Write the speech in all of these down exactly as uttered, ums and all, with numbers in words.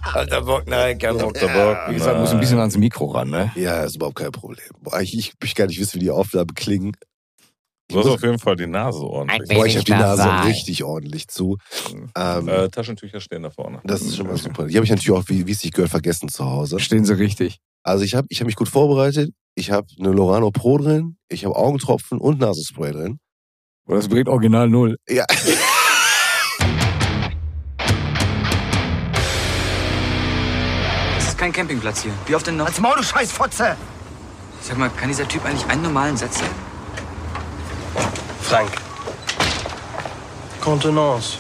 Alter Bock, nein, kein Bock. Ja. Wie gesagt, muss ein bisschen ans Mikro ran, ne? Ja, ist überhaupt kein Problem. Boah, ich, ich möchte gar nicht wissen, wie die Aufnahmen klingen. Du hast auf jeden Fall die Nase ordentlich. Boah, ich habe die Nase richtig ordentlich zu. Ähm, äh, Taschentücher stehen da vorne. Das ist schon mal super. Die habe ich natürlich auch, wie es sich gehört, vergessen zu Hause. Stehen sie richtig. Also ich habe ich hab mich gut vorbereitet. Ich habe eine Lorano Pro drin. Ich habe Augentropfen und Nasenspray drin. Oder das bringt original null. Ja. Das ist kein Campingplatz hier. Wie oft denn noch? Als Maul, du Scheißfotze! Sag mal, kann dieser Typ eigentlich einen normalen Satz sagen? Frank. Contenance.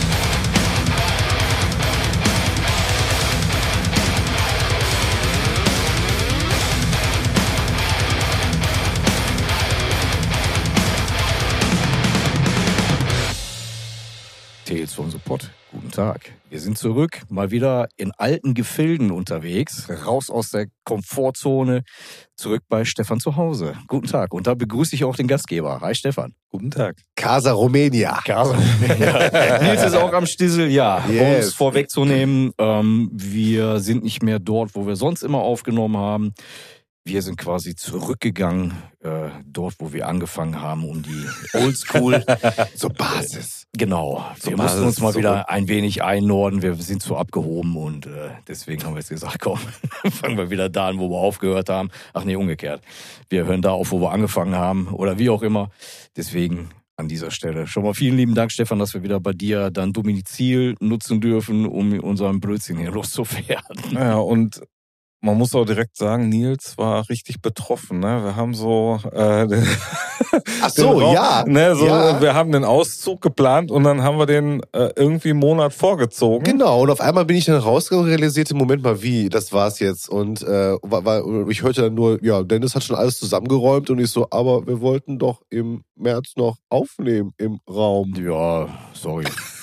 Tales from the Pot. Guten Tag. Wir sind zurück, mal wieder in alten Gefilden unterwegs, raus aus der Komfortzone, zurück bei Stefan zu Hause. Guten Tag. Und da begrüße ich auch den Gastgeber. Hi Stefan. Guten Tag. Casa Romania. Casa. Ja. Nils ist auch am Stissel. Ja, Yes. um es vorwegzunehmen, ähm, wir sind nicht mehr dort, wo wir sonst immer aufgenommen haben. Wir sind quasi zurückgegangen, äh, dort, wo wir angefangen haben, um die Oldschool Zur Basis. Genau. Zur Wir Basis mussten uns mal zurück. wieder ein wenig einnorden. Wir sind zu abgehoben und äh, deswegen haben wir jetzt gesagt, komm, fangen wir wieder da an, wo wir aufgehört haben. Ach nee, umgekehrt. Wir hören da auf, wo wir angefangen haben oder wie auch immer. Deswegen an dieser Stelle schon mal vielen lieben Dank, Stefan, dass wir wieder bei dir dann Domizil nutzen dürfen, um unseren Blödsinn hier loszuwerden. Ja, und man muss auch direkt sagen, Nils war richtig betroffen. Ne? Wir haben so, äh, den, Ach so, den Raum, ja. Ne, so ja. wir haben den Auszug geplant und dann haben wir den äh, irgendwie einen Monat vorgezogen. Genau, und auf einmal bin ich dann rausgegangen und realisierte, Moment mal, wie, das war's jetzt. Und äh, war, war, ich hörte dann nur, ja, Dennis hat schon alles zusammengeräumt und ich so, aber wir wollten doch im März noch aufnehmen im Raum. Ja, sorry.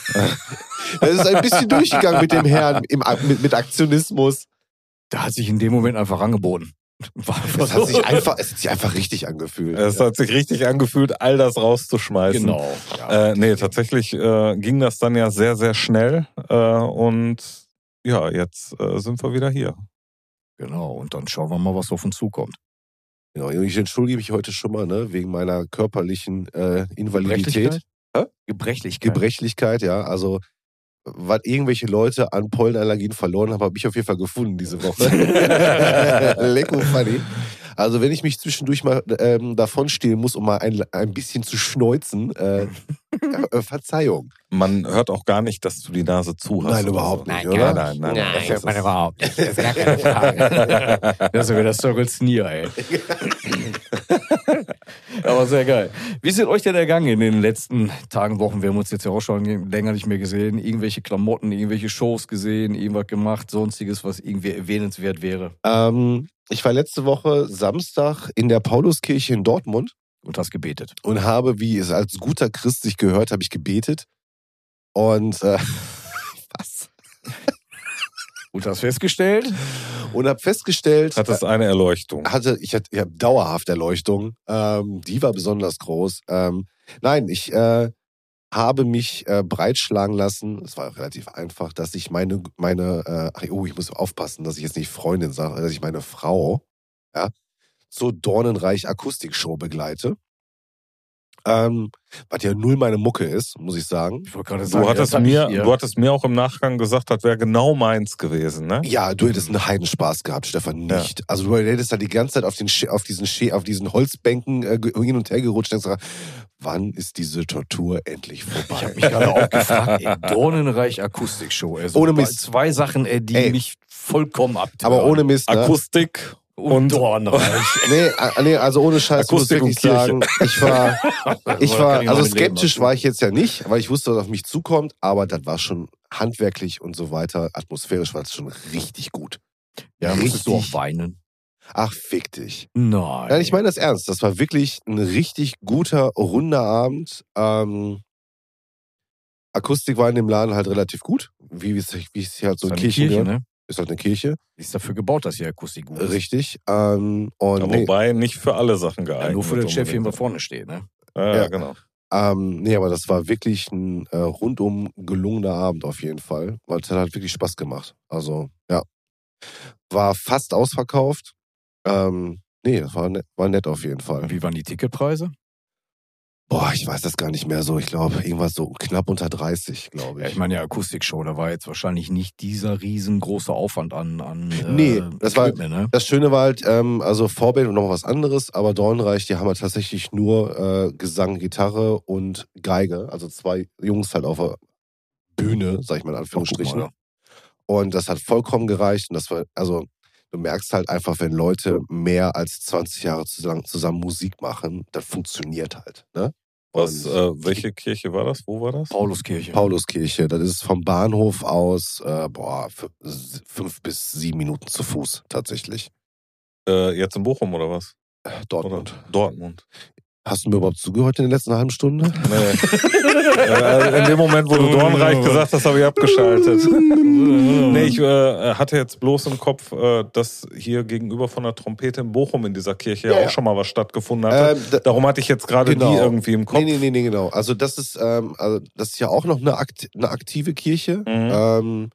Das ist ein bisschen durchgegangen mit dem Herrn, im, mit, mit Aktionismus. Da hat sich in dem Moment einfach angeboten. War einfach Es hat so. sich einfach, es hat sich einfach richtig angefühlt. Es hat sich richtig angefühlt, all das rauszuschmeißen. Genau. Ja. Äh, nee, tatsächlich äh, ging das dann ja sehr, sehr schnell. Äh, und ja, jetzt äh, sind wir wieder hier. Genau. Und dann schauen wir mal, was auf uns zukommt. Genau, ich entschuldige mich heute schon mal, ne, wegen meiner körperlichen äh, Invalidität. Hä? Gebrechlichkeit. Gebrechlichkeit, ja. Also, was irgendwelche Leute an Pollenallergien verloren haben, habe ich auf jeden Fall gefunden diese Woche. Lecko funny. Also, wenn ich mich zwischendurch mal ähm, davonstehen muss, um mal ein, ein bisschen zu schneuzen, äh, äh, Verzeihung. Man hört auch gar nicht, dass du die Nase zu hast. Nein, oder überhaupt so. nicht, Nein, oder? Nein, nein, nein. Das das hört man ist- überhaupt nicht. Das ist gar keine Frage. Das ist sogar der Circle Sneer, ey. Aber sehr geil. Wie ist es euch denn ergangen in den letzten Tagen, Wochen? Wir haben uns jetzt ja auch schon länger nicht mehr gesehen. Irgendwelche Klamotten, irgendwelche Shows gesehen, irgendwas gemacht, sonstiges, was irgendwie erwähnenswert wäre. Ähm, ich war letzte Woche Samstag in der Pauluskirche in Dortmund Und hast gebetet. und habe, wie es als guter Christ sich gehört, habe ich gebetet. Und äh, was? Und hast festgestellt? Und habe festgestellt, Hat es eine Erleuchtung. hatte ich hatte ich habe dauerhaft Erleuchtung. Ähm, die war besonders groß. Ähm, nein, ich äh, habe mich äh, breitschlagen lassen. Es war relativ einfach, dass ich meine meine äh, ach, oh, ich muss aufpassen, dass ich jetzt nicht Freundin sage, dass ich meine Frau ja zur Dornenreich Akustikshow begleite. Ähm, was ja null meine Mucke ist, muss ich sagen. Ich wollte gerade Du hattest, das hab mir, ich ihr- du hattest mir auch im Nachgang gesagt, das wäre genau meins gewesen, ne? Ja, du hättest einen Heidenspaß gehabt, Stefan, nicht. Ja. Also du hättest da die ganze Zeit auf, den, Sch- auf, diesen, Sch- auf diesen Holzbänken äh, ge- hin und her gerutscht und gesagt, wann ist diese Tortur endlich vorbei? Ich habe mich gerade auch gefragt, ey, Dornenreich Akustikshow. Also Ohne Mist. Zwei Sachen, ey, die Ey. mich vollkommen abtören. Aber ohne Mist, ne? Akustik und, und Dornenreich. Nee, äh, nee, also ohne Scheiß muss ich Akustik und wirklich sagen, ich war, ich Kann war, ich also mal mit leben, skeptisch also. war ich jetzt ja nicht, weil ich wusste, was auf mich zukommt, aber das war schon handwerklich und so weiter, atmosphärisch war es schon richtig gut. Ja, musstest du auch Richtig. weinen? Ach, fick dich. Nein. Nein, ich meine das ernst. Das war wirklich ein richtig guter, runder Abend. Ähm, Akustik war in dem Laden halt relativ gut, wie es wie es halt so ist in eine Kirchen Kirche, gehört. ne? Ist halt eine Kirche, Die ist dafür gebaut, dass hier Akustik gut ist. richtig. Ähm, und Ja, nee, wobei nicht für alle Sachen geeignet. Ja, nur für den Chef hier unbedingt. immer vorne steht, ne? Ja, ja, Ja. genau. Ähm, nee, aber das war wirklich ein äh, rundum gelungener Abend auf jeden Fall. Weil es hat halt wirklich Spaß gemacht. Also, ja. War fast ausverkauft. Ähm, nee, das war nett, war nett auf jeden Fall. Wie waren die Ticketpreise? Boah, ich weiß das gar nicht mehr so. Ich glaube, irgendwas so knapp unter dreißig, glaube ich. Ja, ich meine ja Akustikshow, da war jetzt wahrscheinlich nicht dieser riesengroße Aufwand an, an äh, Nee, das war- Equipment, ne? Das Schöne war halt, ähm, also Vorband und noch was anderes, aber Dornreich, die haben halt tatsächlich nur äh, Gesang, Gitarre und Geige. Also zwei Jungs halt auf der Bühne, sag ich mal in Anführungsstrichen. Oh, guck Und das hat vollkommen gereicht. Und das war, also du merkst halt einfach, wenn Leute mehr als zwanzig Jahre zusammen, zusammen Musik machen, das funktioniert halt. Ne? Was, Und äh, welche Kirche war das? Wo war das? Pauluskirche. Pauluskirche, das ist vom Bahnhof aus, äh, boah, f- fünf bis sieben Minuten zu Fuß tatsächlich. Äh, jetzt in Bochum oder was? Dortmund. Oder Dortmund. Hast du mir überhaupt zugehört in der letzten halben Stunde? Nee. äh, in dem Moment, wo du Dornreich gesagt hast, habe ich abgeschaltet. Nee, ich äh, hatte jetzt bloß im Kopf, äh, dass hier gegenüber von der Trompete in Bochum in dieser Kirche Ja, ja ja. auch schon mal was stattgefunden hatte. Ähm, da- Darum hatte ich jetzt gerade Genau. die irgendwie im Kopf. Nee, nee, nee, nee, genau. Also das ist, ähm, also das ist ja auch noch eine, akt eine aktive Kirche. Mhm. Ähm,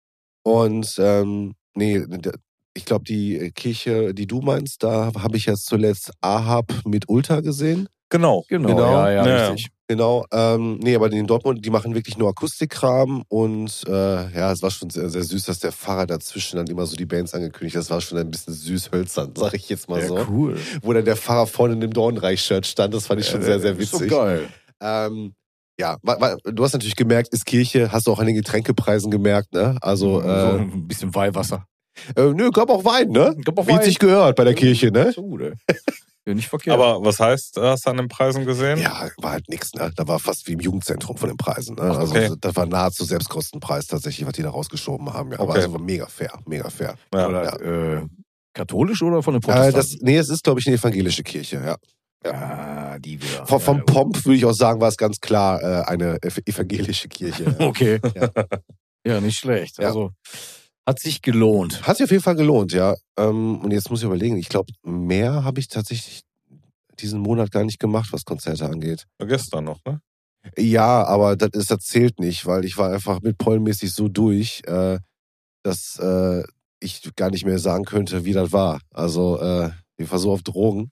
und ähm, nee, ich glaube, die Kirche, die du meinst, da habe ich jetzt zuletzt Ahab mit Ulta gesehen. Genau. Genau, Genau. ja, ja, Ja, richtig. Genau, ähm, nee, aber in Dortmund, die machen wirklich nur Akustikkram und äh, ja, es war schon sehr, sehr süß, dass der Pfarrer dazwischen dann immer so die Bands angekündigt hat. Das war schon ein bisschen süß hölzern, sag ich jetzt mal Ja, so. cool. Wo dann der Pfarrer vorne in dem Dornreich-Shirt stand, das fand ich schon sehr, sehr Ist doch witzig. geil. Ähm, ja, wa- wa- du hast natürlich gemerkt, ist Kirche, hast du auch an den Getränkepreisen gemerkt, ne? Also, so äh, ein bisschen Weihwasser. äh, nö, gab auch Wein, ne? Gab auch Wie es Wein. sich gehört bei der Kirche, ne? So gut, ey. Ja, nicht verkehrt. Aber was heißt, hast du an den Preisen gesehen? Ja, war halt nix, ne? Da war fast wie im Jugendzentrum von den Preisen, ne? Ach, Also, okay. das war nahezu Selbstkostenpreis tatsächlich, was die da rausgeschoben haben. Ja. Aber Okay. also war mega fair, mega fair. Ja. oder, äh, katholisch oder von den Äh, Protestanten? das, nee, es ist, glaube ich, eine evangelische Kirche, ja. Ah, die wieder. Vom, vom Ja, Pomp würde ich auch sagen, war es ganz klar äh, eine ev- evangelische Kirche. Ja. Okay. Ja. Ja, nicht schlecht. Ja. Also, hat sich gelohnt. Hat sich auf jeden Fall gelohnt, ja. Ähm, und jetzt muss ich überlegen, ich glaube, mehr habe ich tatsächlich diesen Monat gar nicht gemacht, was Konzerte angeht. Gestern noch, ne? Ja, aber das, ist, das zählt nicht, weil ich war einfach mit Pollenmäßig so durch, äh, dass äh, ich gar nicht mehr sagen könnte, wie das war. Also, äh, ich war so auf Drogen.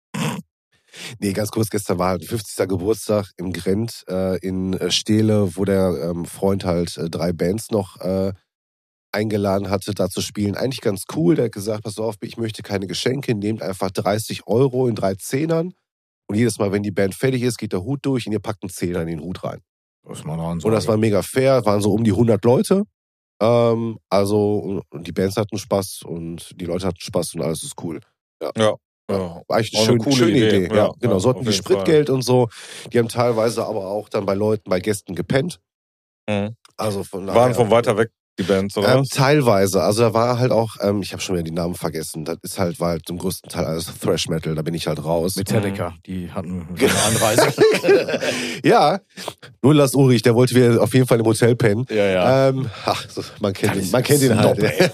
Nee, ganz kurz, gestern war halt fünfzigster Geburtstag im Grent äh, in äh, Steele, wo der ähm, Freund halt äh, drei Bands noch äh, eingeladen hatte, da zu spielen. Eigentlich ganz cool. Der hat gesagt, pass auf, ich möchte keine Geschenke, nehmt einfach dreißig Euro in drei Zehnern und jedes Mal, wenn die Band fertig ist, geht der Hut durch und ihr packt einen Zehner in den Hut rein. Das ist mal eine Ansage. Und das war mega fair, waren so um die hundert Leute. Ähm, also, und die Bands hatten Spaß und die Leute hatten Spaß und alles ist cool. Ja. War eigentlich eine Auch eine schöne, coole schöne Idee. Idee. Ja, Ja, genau. ja, So hatten auf die jeden Spritgeld und so. Die haben teilweise aber auch dann bei Leuten, bei Gästen gepennt. Mhm. Also von Waren von weiter weg die Bands, oder Ähm, was? teilweise. Also da war halt auch, ähm, ich habe schon wieder die Namen vergessen. Das ist halt, war halt zum größten Teil alles Thrash Metal. Da bin ich halt raus. Metallica, die hatten eine Anreise. Ja, nur Lars Ulrich, der wollte wieder auf jeden Fall im Hotel pennen. ja, ja. Ähm, ach, so, man kennt Das ihn, ist man kennt ihn Snob, halt.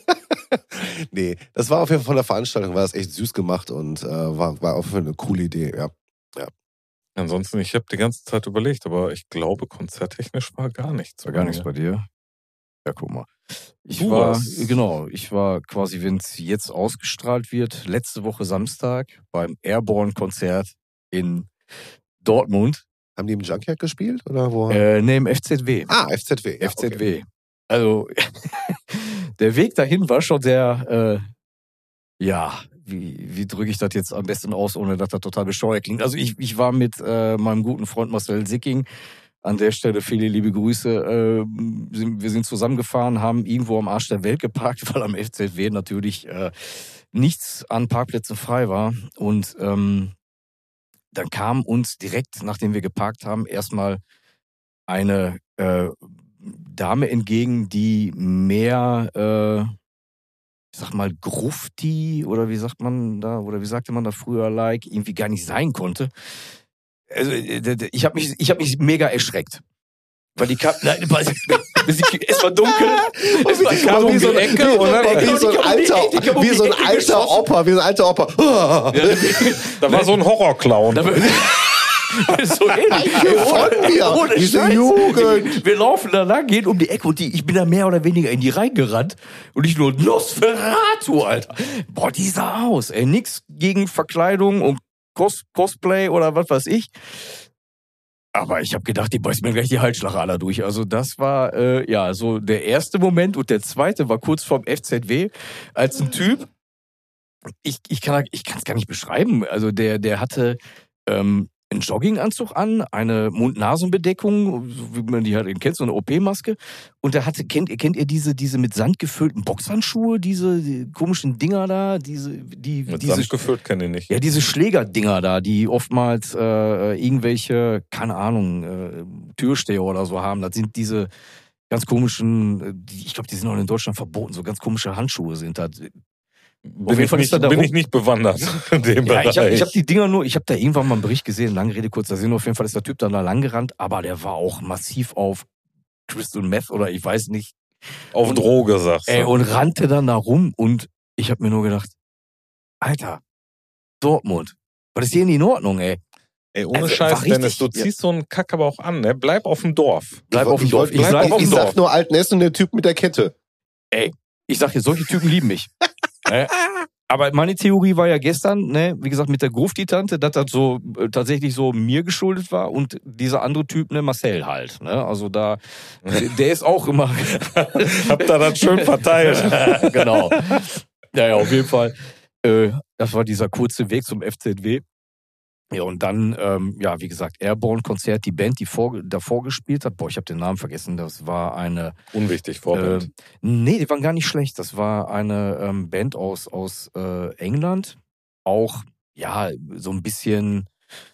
Nee, das war auf jeden Fall von der Veranstaltung, war das echt süß gemacht und äh, war, war auf jeden Fall eine coole Idee, ja. Ansonsten, ich habe die ganze Zeit überlegt, aber ich glaube, konzerttechnisch war gar nichts. War gar nichts bei dir. Ja, guck mal. Ich Du war, warst- genau, ich war quasi, wenn es jetzt ausgestrahlt wird, letzte Woche Samstag beim Airborne-Konzert in Dortmund. Haben die im Junkyard gespielt? Oder wo? Äh, nee, im F Z W. ah, F Z W. Ja, F Z W. okay. Also, der Weg dahin war schon sehr, äh, ja, wie, wie drücke ich das jetzt am besten aus, ohne dass das total bescheuert klingt. Also ich, ich war mit äh, meinem guten Freund Marcel Sicking, an der Stelle viele liebe Grüße, äh, sind, wir sind zusammengefahren, haben irgendwo am Arsch der Welt geparkt, weil am F Z W natürlich äh, nichts an Parkplätzen frei war. Und ähm, dann kam uns direkt, nachdem wir geparkt haben, erstmal eine äh, Dame entgegen, die mehr, äh, ich sag mal, grufti oder wie sagt man da, oder wie sagte man da früher, like, irgendwie gar nicht sein konnte. Also, ich habe mich, ich habe mich mega erschreckt. Weil die kam, nein, es war dunkel, es war, Die kam um wie, die so, ein- Ecke wie, und dann wie so ein alter, die kam um wie die so ein Ecke alter geschossen. Opa, wie so ein alter Opa. Da war so ein Horrorclown. Da, so ähnlich. Von mir, Ohne diese Scheiß. Jugend. Wir laufen da lang, gehen um die Ecke und die, ich bin da mehr oder weniger in die reingerannt und ich nur Nosferatu, Alter. Boah, die sah aus, ey. Nix gegen Verkleidung und Cos Cosplay oder was weiß ich. Aber ich habe gedacht, die beißt mir gleich die Halsschlagader durch. Also das war, äh, ja, so der erste Moment. Und der zweite war kurz vorm F Z W, als ein Typ, ich, ich kann ich kann es gar nicht beschreiben. Also der, der hatte ähm, einen Jogginganzug an, eine Mund-Nasen-Bedeckung, so wie man die halt eben kennt, so eine O P-Maske. Und der hatte, kennt, kennt ihr diese, diese mit Sand gefüllten Boxhandschuhe, diese die komischen Dinger da, diese, die, Mit diese, Sand gefüllt kenne ich nicht. ja, diese Schlägerdinger da, die oftmals äh, irgendwelche, keine Ahnung, äh, Türsteher oder so haben. Das sind diese ganz komischen, äh, die, ich glaube, die sind auch in Deutschland verboten, so ganz komische Handschuhe sind das. Bin, ich nicht, bin ich nicht bewandert in dem Ja, Bereich. ich habe ich hab die Dinger nur, ich habe da irgendwann mal einen Bericht gesehen, lange Rede, kurzer Sinn, auf jeden Fall ist der Typ dann da lang gerannt, aber der war auch massiv auf Crystal Meth oder ich weiß nicht. Auf und, Droge, sagst du. Ey, und rannte dann da rum und ich habe mir nur gedacht, Alter, Dortmund, was ist hier nicht in Ordnung, ey? Ey, ohne Also, Scheiß, war Dennis, du richtig- ziehst so einen Kack aber auch an, ne? Bleib auf dem Dorf. Bleib auf dem ich Dorf. wollte- Ich Ich, sag, sag, ich Dorf. sag nur Altenessen, der Typ mit der Kette. ich sag dir, solche Typen lieben mich. äh, aber meine Theorie war ja gestern, ne, wie gesagt, mit der Grufti-Tante, dass das so äh, tatsächlich so mir geschuldet war und dieser andere Typ, ne, Marcel halt. Ne? Also da, der ist auch immer. Habt ihr das schön verteilt. Genau. Ja, ja, auf jeden Fall. Äh, das war dieser kurze Weg zum F Z W. Ja, und dann, ähm, ja, wie gesagt, Airborne-Konzert, die Band, die vor, davor gespielt hat. Boah, ich habe den Namen vergessen. Das war eine. Unwichtig, Vorbild. Äh, nee, die waren gar nicht schlecht. Das war eine ähm, Band aus, aus äh, England. Auch, ja, so ein bisschen.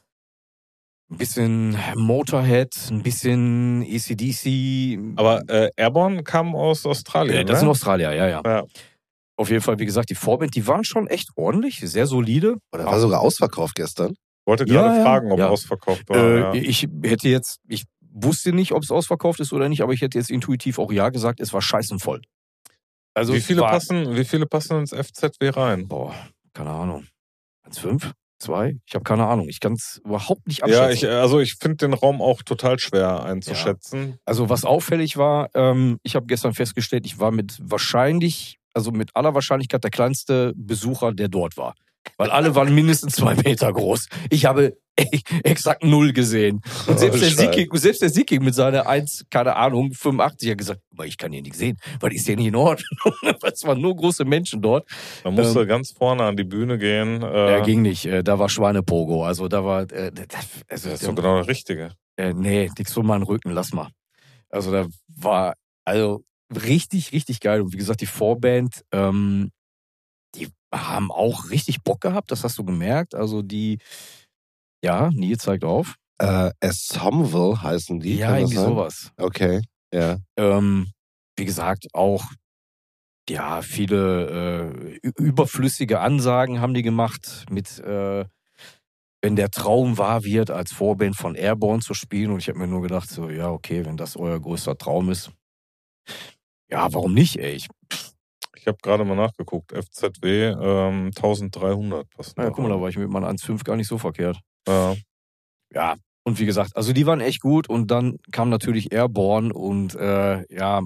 Ein bisschen Motorhead, ein bisschen A C D C. Aber äh, Airborne kam aus Australien, äh, ne? das sind Australier, ja, ja. Ja. Auf jeden Fall, wie gesagt, die Vorband, die waren schon echt ordentlich, sehr solide. Oder war sogar ausverkauft gestern. Wollte Ja, gerade ja. fragen, ob Ja. ausverkauft war. Äh, ja. Ich hätte jetzt, ich wusste nicht, ob es ausverkauft ist oder nicht, aber ich hätte jetzt intuitiv auch ja gesagt, es war scheißenvoll. Also wie, es viele war, passen, wie viele passen ins F Z W rein? Boah, keine Ahnung. eins Komma fünf? zwei? Ich habe keine Ahnung. Ich kann es überhaupt nicht abschätzen. Ja, ich, also ich finde den Raum auch total schwer einzuschätzen. Also was auffällig war, ähm, ich habe gestern festgestellt, ich war mit wahrscheinlich, also mit aller Wahrscheinlichkeit der kleinste Besucher, der dort war. Weil alle waren mindestens zwei Meter groß. Ich habe exakt null gesehen. Und selbst, Oh, der Scheiße. Sicking, selbst der Sicking mit seiner eins, keine Ahnung, fünfundachtzig hat gesagt, aber ich kann hier nichts sehen, weil ist hier nicht in Ordnung. Es waren nur große Menschen dort. Man musste Ähm, ganz vorne an die Bühne gehen. Äh, Ja, ging nicht. Äh, Da war Schweinepogo. Also da war, äh, das, also, das ist doch genau der Richtige. Äh, nee, nix für meinen Rücken, lass mal. Also da war, also richtig, richtig geil. Und wie gesagt, die Vorband, ähm, die haben auch richtig Bock gehabt, das hast du gemerkt. Also die, ja, Nils zeigt auf. Äh, Ensemble heißen die. ja, kann das irgendwie sein? sowas. Okay, ja. Ähm, wie gesagt, auch, ja, viele äh, ü- überflüssige Ansagen haben die gemacht mit, äh, wenn der Traum wahr wird, als Vorband von Airborne zu spielen. Und ich habe mir nur gedacht, so, ja, okay, wenn das euer größter Traum ist. Ja, warum nicht, ey? Ich, Ich habe gerade mal nachgeguckt. F Z W ähm, eintausenddreihundert passen. naja, guck mal, da war ich mit meinem eins Komma fünf gar nicht so verkehrt. Ja. Ja, und wie gesagt, also die waren echt gut. Und dann kam natürlich Airborne und äh, ja,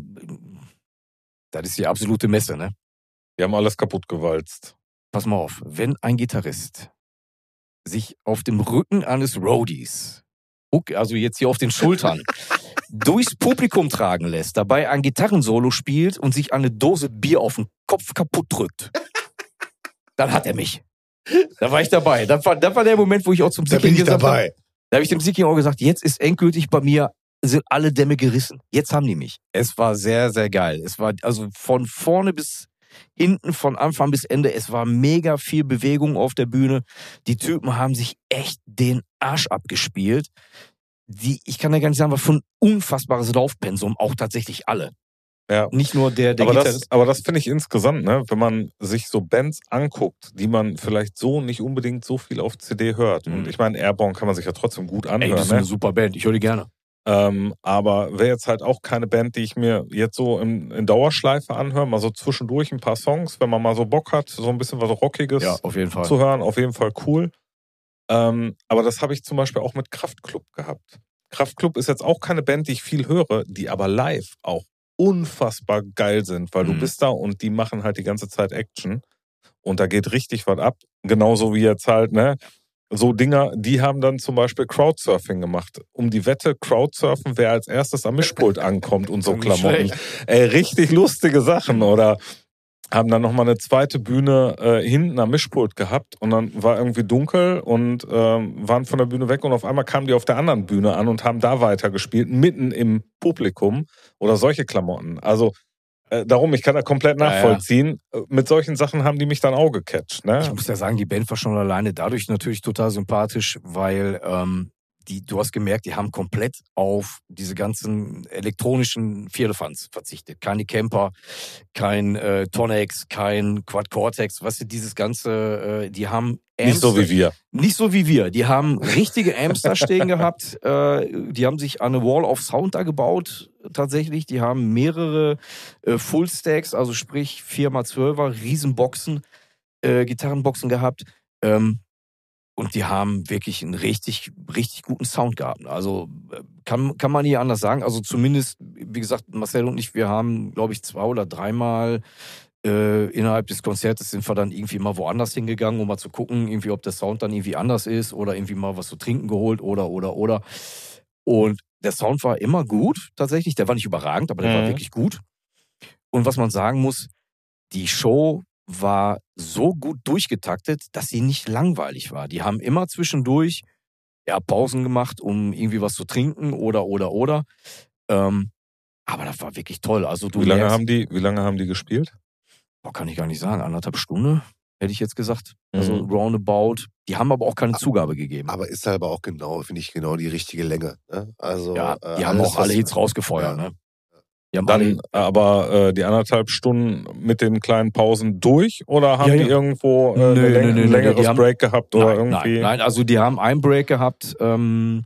das ist die absolute Messe, ne? Die haben alles kaputt gewalzt. Pass mal auf, wenn ein Gitarrist sich auf dem Rücken eines Roadies, also jetzt hier auf den Schultern, durchs Publikum tragen lässt, dabei ein Gitarrensolo spielt und sich eine Dose Bier auf den Kopf kaputt drückt, dann hat er mich. Da war ich dabei. Das war, das war der Moment, wo ich auch zum Da Sicking bin ich gesagt dabei. habe, da habe ich dem Sicking auch gesagt, jetzt ist endgültig bei mir, sind alle Dämme gerissen. Jetzt haben die mich. Es war sehr, sehr geil. Es war also von vorne bis hinten, von Anfang bis Ende, es war mega viel Bewegung auf der Bühne. Die Typen haben sich echt den Arsch abgespielt. Die, ich kann ja gar nicht sagen, was für ein unfassbares Laufpensum, auch tatsächlich alle. Ja. Nicht nur der, der aber, das, Gitarrist. aber das finde ich insgesamt, ne, wenn man sich so Bands anguckt, die man vielleicht so nicht unbedingt so viel auf C D hört. Mhm. Und ich meine, Airborne kann man sich ja trotzdem gut Ey, anhören. das ist eine Ne? super Band, ich höre die gerne. Ähm, aber wäre jetzt halt auch keine Band, die ich mir jetzt so in, in Dauerschleife anhöre, mal so zwischendurch ein paar Songs, wenn man mal so Bock hat, so ein bisschen was Rockiges Ja, auf jeden Fall. zu hören, auf jeden Fall cool. Ähm, aber das habe ich zum Beispiel auch mit Kraftklub gehabt. Kraftklub ist jetzt auch keine Band, die ich viel höre, die aber live auch unfassbar geil sind, weil Mhm. du bist da und die machen halt die ganze Zeit Action und da geht richtig was ab. Genauso wie jetzt halt, ne, so Dinger, die haben dann zum Beispiel Crowdsurfing gemacht. Um die Wette, Crowdsurfen, wer als erstes am Mischpult ankommt und so Nicht Klamotten. schlecht. Ey, richtig lustige Sachen. Oder haben dann nochmal eine zweite Bühne äh, hinten am Mischpult gehabt und dann war irgendwie dunkel und ähm, waren von der Bühne weg und auf einmal kamen die auf der anderen Bühne an und haben da weitergespielt, mitten im Publikum oder solche Klamotten. Also äh, darum, ich kann da komplett Ja, ja. nachvollziehen. Mit solchen Sachen haben die mich dann auch gecatcht. Ne? Ich muss ja sagen, die Band war schon alleine dadurch natürlich total sympathisch, weil ähm, die, du hast gemerkt, die haben komplett auf diese ganzen elektronischen Vierlefanz verzichtet. Keine Camper, kein äh, Tonex, kein Quad Cortex, weißt du, dieses ganze, äh, die haben Nicht so wie wir. Nicht so wie wir. Die haben richtige Amps da stehen gehabt. Äh, die haben sich eine Wall of Sound da gebaut, tatsächlich. Die haben mehrere äh, Full-Stacks, also sprich vier mal zwölfer, Riesenboxen, äh, Gitarrenboxen gehabt. Ähm, und die haben wirklich einen richtig, richtig guten Sound gehabt. Also äh, kann, kann man nie anders sagen. Also zumindest, wie gesagt, Marcel und ich, wir haben, glaube ich, zwei oder dreimal Äh, innerhalb des Konzertes sind wir dann irgendwie mal woanders hingegangen, um mal zu gucken, irgendwie, ob der Sound dann irgendwie anders ist oder irgendwie mal was zu trinken geholt oder, oder, oder. Und der Sound war immer gut, tatsächlich. Der war nicht überragend, aber der Mhm. war wirklich gut. Und was man sagen muss, die Show war so gut durchgetaktet, dass sie nicht langweilig war. Die haben immer zwischendurch ja, Pausen gemacht, um irgendwie was zu trinken oder, oder, oder. Ähm, aber das war wirklich toll. Also du Wie lange merkst- haben die, wie lange haben die gespielt? Boah, kann ich gar nicht sagen, anderthalb Stunden, hätte ich jetzt gesagt. Also Mhm. roundabout. Die haben aber auch keine Zugabe gegeben. Aber ist halt aber auch genau, finde ich, genau die richtige Länge. Ne? Also, ja, äh, die haben alles, auch alle was- Hits rausgefeuert. Ja. Ne? Die haben alle, Dann aber äh, die anderthalb Stunden mit den kleinen Pausen durch oder haben Ja, ja. die irgendwo äh, Nö, eine nö, Läng- nö, nö, ein längeres die haben- Break gehabt oder nein, irgendwie? nein, nein, also die haben einen Break gehabt. Ähm,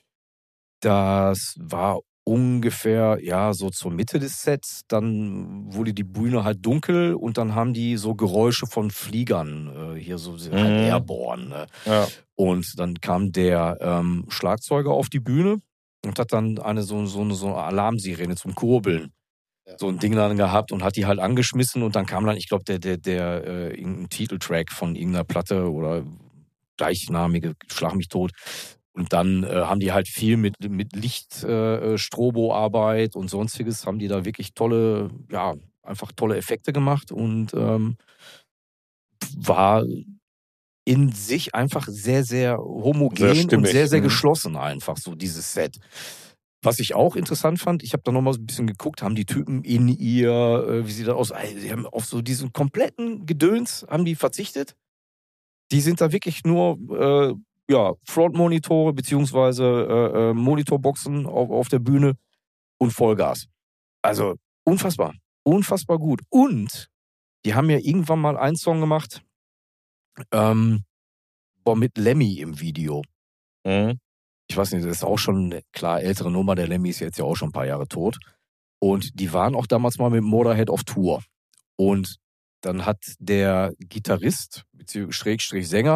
das war ungefähr, ja, so zur Mitte des Sets. Dann wurde die Bühne halt dunkel und dann haben die so Geräusche von Fliegern, äh, hier so halt Mhm. Airborne. Ne? Ja. Und dann kam der ähm, Schlagzeuger auf die Bühne und hat dann eine so, so, eine, so eine Alarmsirene zum Kurbeln. Ja. So ein Ding dann gehabt und hat die halt angeschmissen und dann kam dann, ich glaube, der, der, der, äh, irgendein Titeltrack von irgendeiner Platte oder gleichnamige Schlag mich tot. Und dann äh, haben die halt viel mit, mit Licht, äh, Strobo-Arbeit und sonstiges, haben die da wirklich tolle, ja, einfach tolle Effekte gemacht und ähm, war in sich einfach sehr, sehr homogen Sehr und stimmig, sehr, sehr mhm. geschlossen einfach, so dieses Set. Was ich auch interessant fand, ich habe da nochmal so ein bisschen geguckt, haben die Typen in ihr, äh, wie sieht das aus, ey, sie haben auf so diesen kompletten Gedöns, haben die verzichtet. Die sind da wirklich nur, äh, ja, Frontmonitore beziehungsweise äh, äh, Monitorboxen auf, auf der Bühne und Vollgas. Also unfassbar, unfassbar gut. Und die haben ja irgendwann mal einen Song gemacht, ähm, boah, mit Lemmy im Video. Mhm. Ich weiß nicht, das ist auch schon eine klar ältere Nummer. Der Lemmy ist jetzt ja auch schon ein paar Jahre tot. Und die waren auch damals mal mit Motorhead auf Tour. Und dann hat der Gitarrist, beziehungsweise Schrägstrich Sänger,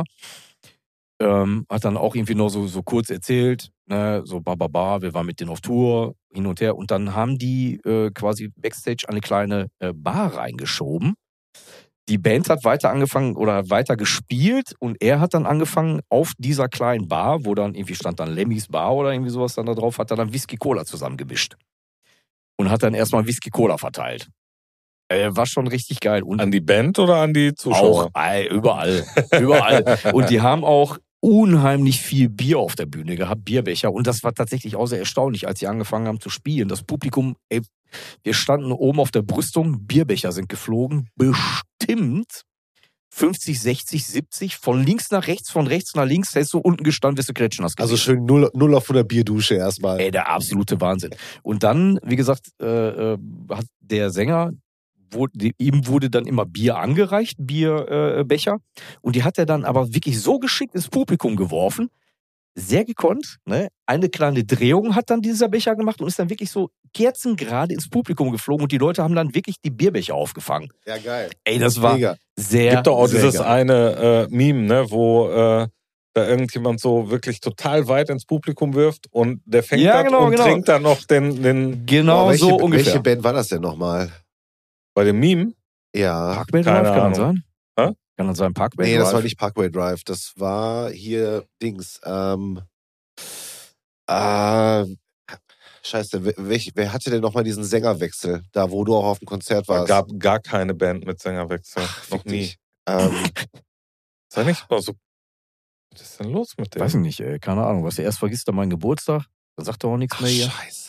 ähm, hat dann auch irgendwie noch so, so kurz erzählt, ne, so bababa, wir waren mit denen auf Tour, hin und her. Und dann haben die äh, quasi Backstage eine kleine äh, Bar reingeschoben. Die Band hat weiter angefangen oder weiter gespielt und er hat dann angefangen auf dieser kleinen Bar, wo dann irgendwie stand dann Lemmys Bar oder irgendwie sowas dann da drauf, hat er dann Whisky Cola zusammengemischt. Und hat dann erstmal Whisky Cola verteilt. Äh, war schon richtig geil. Und An die Band oder an die Zuschauer? auch all, überall. Überall. Und die haben auch unheimlich viel Bier auf der Bühne gehabt, Bierbecher. Und das war tatsächlich auch sehr erstaunlich, als sie angefangen haben zu spielen. Das Publikum, ey, wir standen oben auf der Brüstung, Bierbecher sind geflogen, bestimmt fünfzig, sechzig, siebzig, von links nach rechts, von rechts nach links, hättest du unten gestanden, wirst du Kretschen hast Also gesehen. schön null, null auf hundert Bierdusche erstmal. Ey, der absolute Wahnsinn. Und dann, wie gesagt, äh, äh, hat der Sänger, wurde, ihm wurde dann immer Bier angereicht, Bierbecher. Äh, Becher. Und die hat er dann aber wirklich so geschickt ins Publikum geworfen, sehr gekonnt. Ne? Eine kleine Drehung hat dann dieser Becher gemacht und ist dann wirklich so kerzengerade ins Publikum geflogen. Und die Leute haben dann wirklich die Bierbecher aufgefangen. Ja, geil. Ey, das war Mega. sehr, Gibt doch auch sehr dieses geil. eine äh, Meme, ne, wo äh, da irgendjemand so wirklich total weit ins Publikum wirft und der fängt Ja, das genau, und genau. trinkt dann noch den, den Genau Boah, welche, so ungefähr. welche Band war das denn nochmal? bei dem Meme. Ja. Parkway Keine Drive, kann das Ahnung. sein? Hä? Kann das sein, Parkway Nee, Drive? das war nicht Parkway Drive. Das war hier Dings. Ähm, äh, scheiße, wer, welch- wer hatte denn nochmal diesen Sängerwechsel? Da, wo du auch auf dem Konzert Es warst. gab gar keine Band mit Sängerwechsel. Ach, noch fick nie. dich. Ähm, Sei nicht mal so. Was ist denn los mit dem? Weiß ich nicht, ey. Keine Ahnung. Was du erst vergisst, dann meinen Geburtstag. Dann sagt er auch nichts ach, mehr hier. scheiße.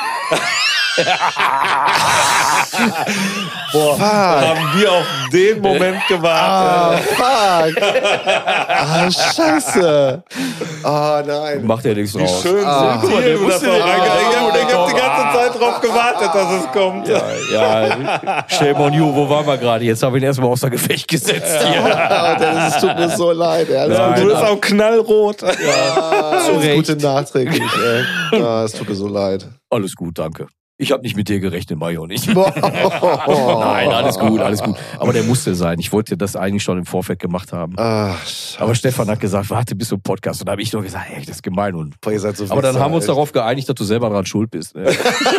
Boah, Fuck. haben wir auf den Moment Ah, gewartet. fuck. Ah, scheiße. Ah, nein. Macht ja nichts Wie raus. schön Ah. subtil Der du das wusste auch nicht. reingegangen. Ich hab, ich hab die ganze Ah. Zeit drauf gewartet, dass es kommt. Ja, ja, shame on you. Wo waren wir gerade? Jetzt haben wir ihn erstmal außer Gefecht gesetzt hier. Ah, Dennis, es tut mir so leid. Ey. Alles Nein. Du Gute, bist auch knallrot. ah, alles Recht. Gute nachträglich. Ey. Ah, es tut mir so leid. Alles gut, danke. Ich habe nicht mit dir gerechnet, mach ich auch nicht. Boah. Nein, alles gut, alles gut. Aber der musste sein. Ich wollte das eigentlich schon im Vorfeld gemacht haben. Ah, Aber Stefan hat gesagt, warte bis zum Podcast. Und da habe ich nur gesagt, ey, das ist gemein. Und Boah, ihr seid so aber dann Wichser, haben wir uns echt. darauf geeinigt, dass du selber dran schuld bist. Ne?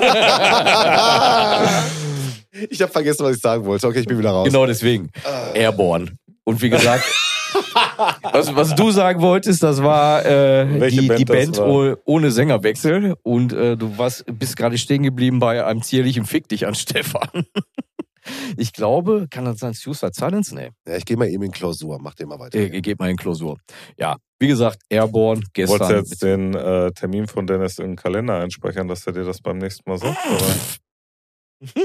Ich habe vergessen, was ich sagen wollte. Okay, ich bin wieder raus. Genau deswegen. Airborne. Und wie gesagt, was, was du sagen wolltest, das war äh, Welche die, Band die das Band war? oh- ohne Sängerwechsel. Und äh, du warst, bist gerade stehen geblieben bei einem zierlichen Fick dich an Stefan. Ich glaube, kann das sein Suicide Silence? Nee. Ja, ich gehe mal eben in Klausur. Mach den mal weiter. Äh, geht mal in Klausur. Ja, wie gesagt, Airborne gestern. Wolltest du jetzt den äh, Termin von Dennis in den Kalender einspeichern, dass er dir das beim nächsten Mal sagt? Oder?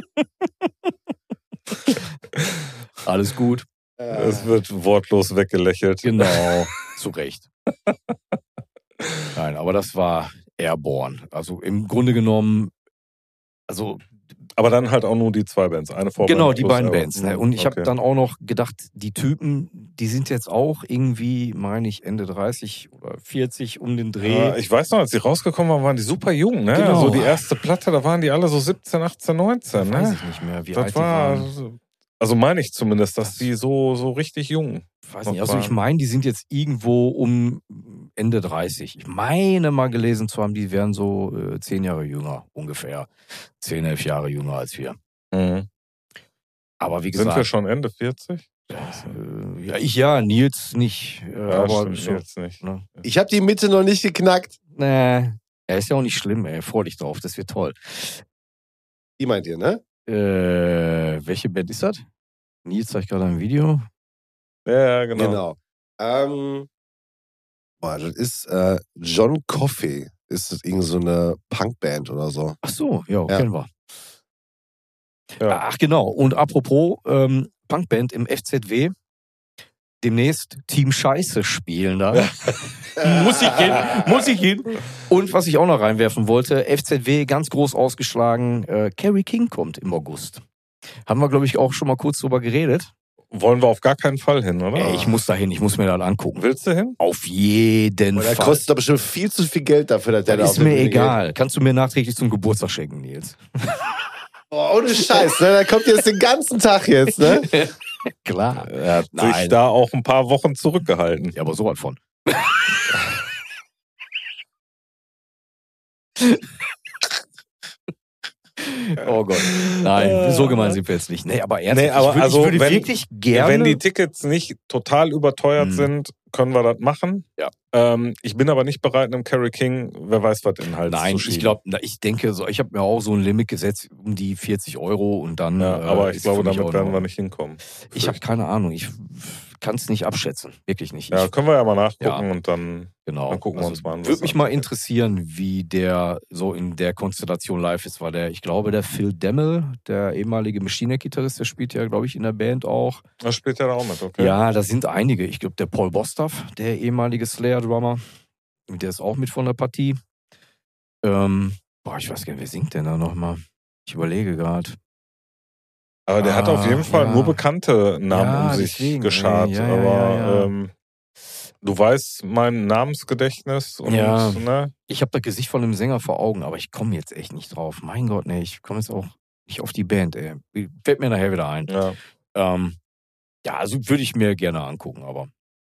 Alles gut. Äh, Es wird wortlos weggelächelt. Genau, zu Recht. Nein, aber das war Airborne. Also im Grunde genommen, also Aber dann halt auch nur die zwei Bands. Eine Vorband genau, die plus beiden Airborne. Bands. Ne? Und ich habe Okay. dann auch noch gedacht, die Typen, die sind jetzt auch irgendwie, meine ich, Ende dreißig oder vierzig um den Dreh. Ja, ich weiß noch, als die rausgekommen waren, waren die super jung. Ne? Genau. So die erste Platte, da waren die alle so siebzehn, achtzehn, neunzehn. Weiß Ne? ich nicht mehr, wie Das alt war, die waren. also meine ich zumindest, dass Das- die so, so richtig jung. Weiß nicht. Also ich meine, die sind jetzt irgendwo um Ende dreißig. Ich meine mal gelesen zu haben, die wären so äh, zehn Jahre jünger, ungefähr. Zehn, elf Jahre jünger als wir. Mhm. Aber wie Sind wir gesagt, schon Ende vierzig? äh, ja, ich ja, Nils nicht. Äh, Ja, aber stimmt, so, jetzt nicht. ne? ich habe die Mitte noch nicht geknackt. Nee, er ist ja auch nicht schlimm, ey. Freu dich drauf, das wird toll. Die meint ihr, ne? Äh, welche Band ist das? Nils zeigt gerade ein Video. Ja, ja, genau. Genau. Ähm, boah, das ist äh, John Coffey. Ist das irgend so eine Punkband oder so? Ach so, ja, Ja. kennen wir. Ja. Ach genau, und apropos ähm, Punkband im F Z W, demnächst Team Scheiße spielen da. muss ich hin, muss ich hin. Und was ich auch noch reinwerfen wollte, F Z W ganz groß ausgeschlagen, äh, Kerry King kommt im August. Haben wir, glaube ich, auch schon mal kurz drüber geredet. Wollen wir auf gar keinen Fall hin, oder? Ey, ich muss da hin, ich muss mir das angucken. Willst du hin? Auf jeden Und der Fall. kostet doch bestimmt viel zu viel Geld dafür, dass der da Das auf ist der mir Bühne egal. Kannst du mir nachträglich zum Geburtstag schenken, Nils? Geht. Oh, ohne Scheiß, ne? Da kommt jetzt den ganzen Tag jetzt, ne? Klar. Er hat sich Nein. da auch ein paar Wochen zurückgehalten. Ja, aber so was von. Oh Gott. Nein, so gemein sind wir jetzt nicht. Nee, aber ernsthaft, Nee, aber ich würde, also, ich würde wenn- wirklich gerne... Wenn die Tickets nicht total überteuert Hm. sind, können wir das machen. Ja. Ähm, ich bin aber nicht bereit, einem Kerry King, wer weiß was, in den Hals Nein, zu schieben. ich glaube, ich denke, so, ich habe mir auch so ein Limit gesetzt, um die vierzig Euro und dann. Ja, äh, aber ich ist glaube, für mich damit auch werden in wir Ordnung. nicht hinkommen. Ich habe keine Ahnung, ich kann es nicht abschätzen, wirklich nicht. Ja, Ich, können wir ja mal nachgucken Ja. und dann. genau. dann gucken wir uns mal an, was Würde mich da mal passiert. interessieren, wie der so in der Konstellation live ist, weil der, ich glaube, der Phil Demmel, der ehemalige Machine Head-Gitarrist, der spielt ja, glaube ich, in der Band auch. Das spielt ja da auch mit, okay? Ja, da sind einige. Ich glaube, der Paul Bostaff, der ehemalige Slayer-Drummer, der ist auch mit von der Partie. Ähm, boah, ich weiß gar nicht, wer singt denn da nochmal? Ich überlege gerade. Aber der hat Ah, auf jeden Fall ja. nur bekannte Namen Ja, um sich deswegen, geschart. ey, ja, ja, aber ja, ja. Ähm, du weißt mein Namensgedächtnis und Ja. ne? Ich habe das Gesicht von dem Sänger vor Augen, aber ich komme jetzt echt nicht drauf. Mein Gott, nee, ich komme jetzt auch nicht auf die Band, ey. Fällt mir nachher wieder ein. Ja. Ähm, ja, also würde ich mir gerne angucken, aber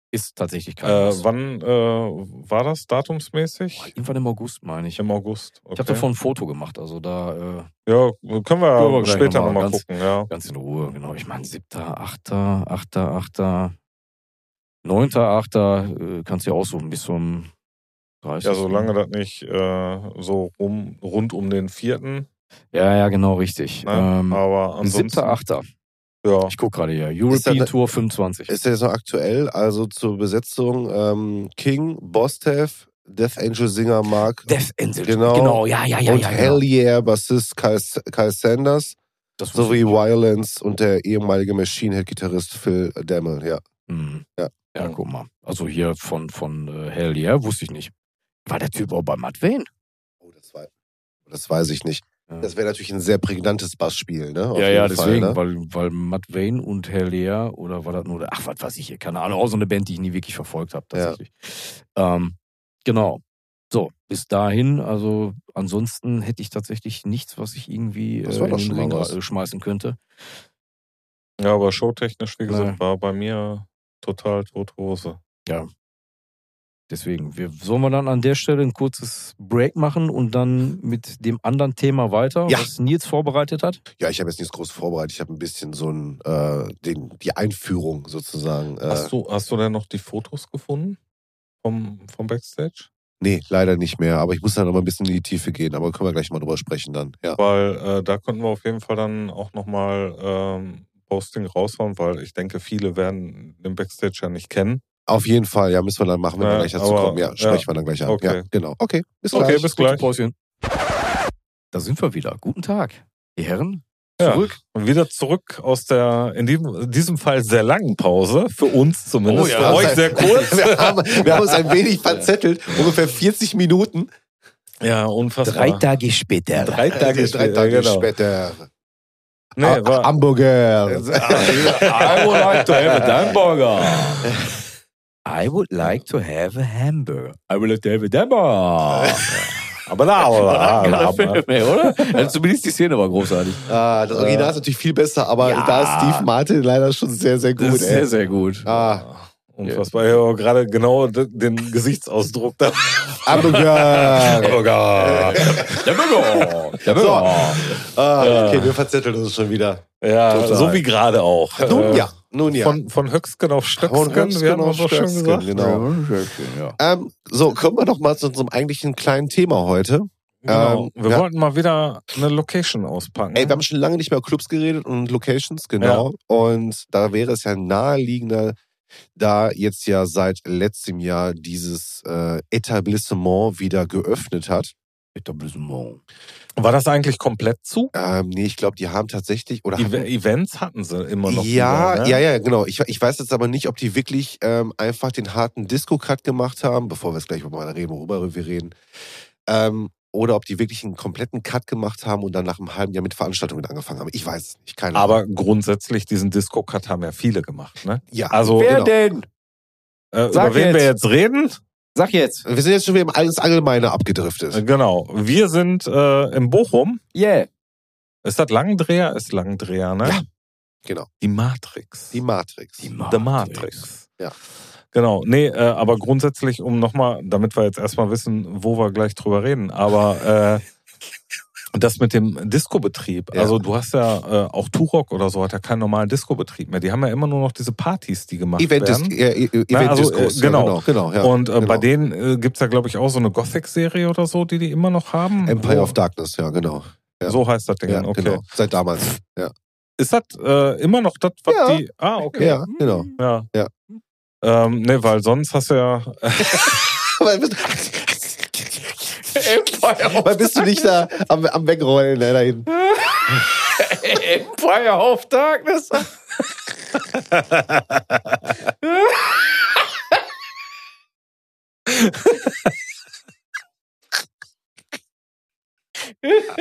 Ist tatsächlich kein Äh, Muss. wann äh, war das datumsmäßig? Irgendwann im August, meine ich. Im August. Okay. Ich habe davon ein Foto gemacht, also da äh, Ja, können wir, Können wir gleich später noch mal nochmal ganz- gucken, ja. ganz in Ruhe, genau. Ich meine, siebter, achter, achter, achter, neunter, achter äh, kannst du ja aussuchen bis zum dreißigsten Ja, solange das nicht äh, so rum, rund um den vierten. Ja, ja, genau, richtig. Ne? Ähm, Aber ansonsten. siebter, achter. Ja. Ich gucke gerade hier. European da- Tour fünfundzwanzig. Ist der jetzt noch aktuell? Also zur Besetzung ähm, King, Bostev, Death Angel Singer Mark Death Angel. Genau. Genau, ja, ja, ja. und ja, Hell genau. Yeah Bassist Kyle, Kyle Sanders Das wusste sowie ich nicht. Violence und der ehemalige Machine Head Gitarrist Phil Demmel. Ja. Hm. Ja. Ja, guck mal. Also hier von, von äh, Hell Yeah, wusste ich nicht. War der Typ auch bei Matt Wayne? Oh, das, war, das weiß ich nicht. Ja. Das wäre natürlich ein sehr prägnantes Bassspiel, ne? Auf Ja, jeden ja, Fall, deswegen, ne? weil, weil Matt Wayne und Hell Yeah, oder war das nur, ach, was weiß ich hier, keine Ahnung, auch so eine Band, die ich nie wirklich verfolgt habe, tatsächlich. Ähm, genau. So, bis dahin, also ansonsten hätte ich tatsächlich nichts, was ich irgendwie Das äh, war in doch den schon mal Ring was. äh, schmeißen könnte. Ja, aber showtechnisch, wie gesagt, Nee. war bei mir total tote Hose. Deswegen, wir, sollen wir dann an der Stelle ein kurzes Break machen und dann mit dem anderen Thema weiter, Ja. was Nils vorbereitet hat? Ja, ich habe jetzt nichts groß vorbereitet. Ich habe ein bisschen so ein, äh, den, die Einführung sozusagen. Äh, Hast du, hast du denn noch die Fotos gefunden vom, vom Backstage? Nee, leider nicht mehr. Aber ich muss dann noch mal ein bisschen in die Tiefe gehen. Aber können wir gleich mal drüber sprechen dann. Ja. Weil äh, da könnten wir auf jeden Fall dann auch nochmal ähm, Posting raushauen, weil ich denke, viele werden den Backstage ja nicht kennen. Auf jeden Fall, ja, müssen wir dann machen, wenn Ja, wir gleich dazu aber- kommen. Ja, sprechen wir dann gleich an. Okay. Ja, genau. Okay, bis Okay, gleich. bis gleich. Päuschen. Da sind wir wieder. Guten Tag, die Herren. Ja. Zurück. Und wieder zurück aus der, in diesem, in diesem Fall sehr langen Pause, für uns zumindest, Oh ja. für euch sehr kurz. wir, haben, wir haben uns ein wenig verzettelt. Ungefähr vierzig Minuten. Ja, unfassbar. Tage später. Drei Tage, Drei Tage genau. später. Nee, Ah, war, Hamburger. I would like to have a hamburger. I would like to have a hamburger. I would like to have a hamburger. aber da, aber, Keiner aber, Film mehr, oder? Also zumindest die Szene war großartig. Ah, das Original ist natürlich viel besser, aber Ja. da ist Steve Martin leider schon sehr, sehr gut. Das ist ey. sehr, sehr gut. Ah, unfassbar. Ja, aber gerade genau d- den Gesichtsausdruck da. Hamburger. Hamburger. Der Burger. Der Burger. Ah, okay, wir verzetteln uns schon wieder. Ja, Total. so wie gerade auch. Nun Äh, ja, nun ja. Von, von Höcksken auf Stöcksken, Von Höcksken wir haben auf doch schon Stöcksken, gesagt. genau. Ja. Ähm, so, kommen wir doch mal zu unserem eigentlichen kleinen Thema heute. Genau. Ähm, wir ja. wollten mal wieder eine Location auspacken. Ey, wir haben schon lange nicht mehr über Clubs geredet und Locations, genau. Und da wäre es ja naheliegender, da jetzt ja seit letztem Jahr dieses äh, Etablissement wieder geöffnet hat. Etablissement. War das eigentlich komplett zu? Ähm, nee, ich glaube, die haben tatsächlich oder Ev hatten, Events hatten sie immer noch. ja, wieder, ne? ja, ja, genau. Ich, ich weiß jetzt aber nicht, ob die wirklich ähm, einfach den harten Disco-Cut gemacht haben, bevor wir jetzt gleich mal reden, worüber wir reden. Ähm, oder ob die wirklich einen kompletten Cut gemacht haben und dann nach einem halben Jahr mit Veranstaltungen angefangen haben. Ich weiß es nicht, keine Aber Ahnung. grundsätzlich, diesen Disco-Cut haben ja viele gemacht, ne? Ja, Also, Wer genau. denn? äh, Sag über wen jetzt. wir jetzt reden? Sag jetzt. Wir sind jetzt schon wieder ins Allgemeine abgedriftet. Äh, Genau. Wir sind äh, in Bochum. Yeah. Ist das Langendreher? Ist Langendreher, ne? Ja, genau. Die Matrix. Die Matrix. Die The Matrix. Ja. Genau, nee, äh, aber grundsätzlich, um nochmal, damit wir jetzt erstmal wissen, wo wir gleich drüber reden, aber äh, das mit dem Disco-Betrieb, Ja. also du hast ja äh, auch Turok oder so, hat ja keinen normalen Disco-Betrieb mehr. Die haben ja immer nur noch diese Partys, die gemacht Event werden. ist, äh, Event Na, also, Discos, äh, genau. Ja, genau, genau ja, Und äh, genau. bei denen äh, gibt's ja, glaube ich, auch so eine Gothic-Serie oder so, die die immer noch haben. Empire Wo- of Darkness, ja, genau. Ja. So heißt das Ding, Ja, okay. genau. Seit damals. Ja, Ist das äh, immer noch das, was Ja. die... Ah, okay. ja genau. Ja. Ja. Ähm, nee, weil sonst hast du ja... Aber bist, weil bist du nicht da am, am Wegrollen, ne, da hinten. Empire of Darkness.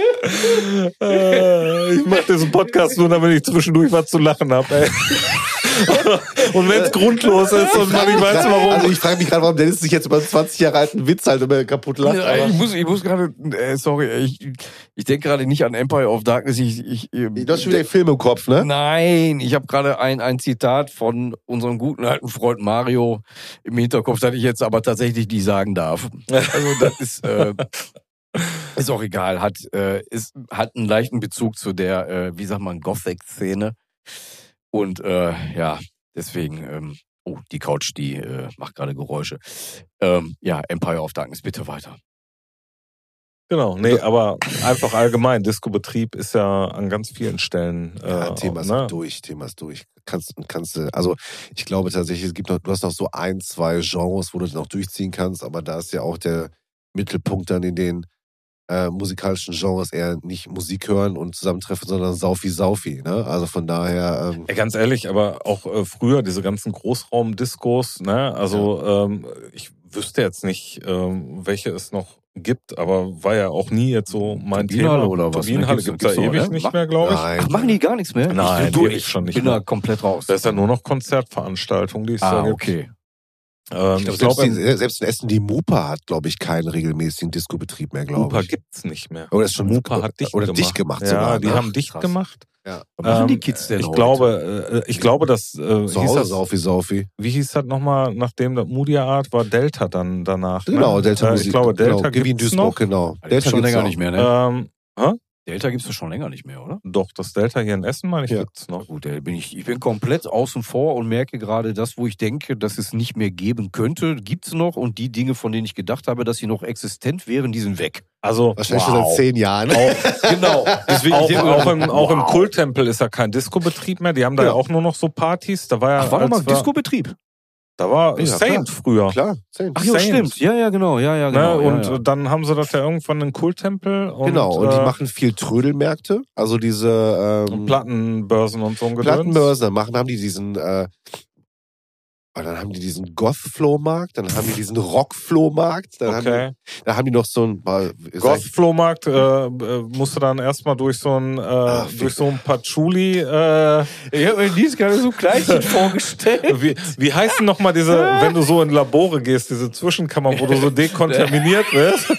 Äh, ich mache diesen Podcast nur, damit ich zwischendurch was zu lachen habe. Und wenn es grundlos ist und man nicht weiß, warum. Also ich frage mich gerade, warum Dennis sich jetzt über zwanzig Jahre alten Witz halt immer kaputt lacht. Ja, ich muss, ich muss gerade, äh, sorry, ich, ich denke gerade nicht an Empire of Darkness. Ich, ich, Du hast schon wieder den Film im Kopf, ne? Nein, ich habe gerade ein, ein Zitat von unserem guten alten Freund Mario im Hinterkopf, das ich jetzt aber tatsächlich nicht sagen darf. Also das ist, äh, ist auch egal, hat, äh, ist, hat einen leichten Bezug zu der, äh, wie sagt man, Gothic-Szene. Und äh, ja, deswegen, ähm, oh, die Couch, die äh, macht gerade Geräusche. Ähm, ja, Empire of Darkness, bitte weiter. Genau, nee, aber einfach allgemein. Disco-Betrieb ist ja an ganz vielen Stellen. Äh, Ja, Thema ist ne? durch, Thema ist durch. Kannst, kannst du, also ich glaube tatsächlich, es gibt noch, du hast noch so ein, zwei Genres, wo du das noch durchziehen kannst, aber da ist ja auch der Mittelpunkt dann in den äh, musikalischen Genres eher nicht Musik hören und zusammentreffen, sondern Saufi-Saufi, ne? Also von daher. Ähm, Ja, ganz ehrlich, aber auch äh, früher diese ganzen Großraumdiskos, ne? Also ja. ähm, ich wüsste jetzt nicht, ähm, welche es noch gibt, aber war ja auch nie jetzt so mein Turbinenhalle Thema. oder was? Turbinenhalle gibt es ja ewig noch, nicht ne? mehr, glaube ich. Nein. Ach, machen die gar nichts mehr? Nein, ich, du, ewig ich schon nicht bin mehr. da komplett raus. Da ist ja nur noch Konzertveranstaltung, die es ah, da gibt. ich Ähm, okay. glaube, ich selbst, glaube, die- selbst in Essen, die Mupa hat, glaube ich, keinen regelmäßigen Disco-Betrieb mehr, glaube Mupa ich. gibt's nicht mehr. Oder ist schon Mupa hat dicht oder gemacht. dicht gemacht ja, sogar. die ne? haben dicht krass. gemacht. Ja. Was machen Ähm, die Kids denn ich heute? glaube, äh, ich glaube, dass äh, Zu hieß Hause das, Saufi Saufi. wie hieß das nochmal, nachdem das Moodia Art war, Delta dann danach. Genau, ne? Delta äh, Musik. Ich glaube, Delta genau. Gewinn gibt's Duisburg, noch. genau. Delta Delta schon gibt's länger noch. nicht mehr, ne? Ähm, Delta gibt's doch schon länger nicht mehr, oder? doch, das Delta hier in Essen, meine ich, Ja. gibt's noch. Gut, da bin ich, ich bin komplett außen vor und merke gerade, das, wo ich denke, dass es nicht mehr geben könnte, gibt's noch. Und die Dinge, von denen ich gedacht habe, dass sie noch existent wären, die sind weg. Also Wahrscheinlich Wow. schon seit zehn Jahren. auch, Genau. Deswegen auch, ich denke, auch, im, auch im wow. Kulttempel ist ja kein Disco-Betrieb mehr. Die haben da ja Ja. auch nur noch so Partys. Da war ja, Ach, warte mal, als war- Disco-Betrieb. Da war Ja, Saint klar. früher. Klar, zehn. Ach ja, Saint. stimmt. Ja, ja, genau. Ja, ja, genau. Ne? ja, Und ja. dann haben sie das ja irgendwann in den Kulttempel. Und, Genau, und die äh, machen viel Trödelmärkte, also diese ähm, Plattenbörsen und so ein Gedöns. Plattenbörsen, dann machen, haben die diesen, äh, und dann haben die diesen Goth-Flohmarkt, dann haben die diesen Rock-Flohmarkt, dann, haben Okay. die, dann haben die noch so ein, mal, Goth-Flohmarkt äh, äh, musst du dann erstmal durch so ein, äh, Ah, durch so ein Patchouli. Äh, Ich habe mir dies gerade so Kleinchen vorgestellt. wie, wie heißen nochmal diese, wenn du so in Labore gehst, diese Zwischenkammer, wo du so dekontaminiert wirst?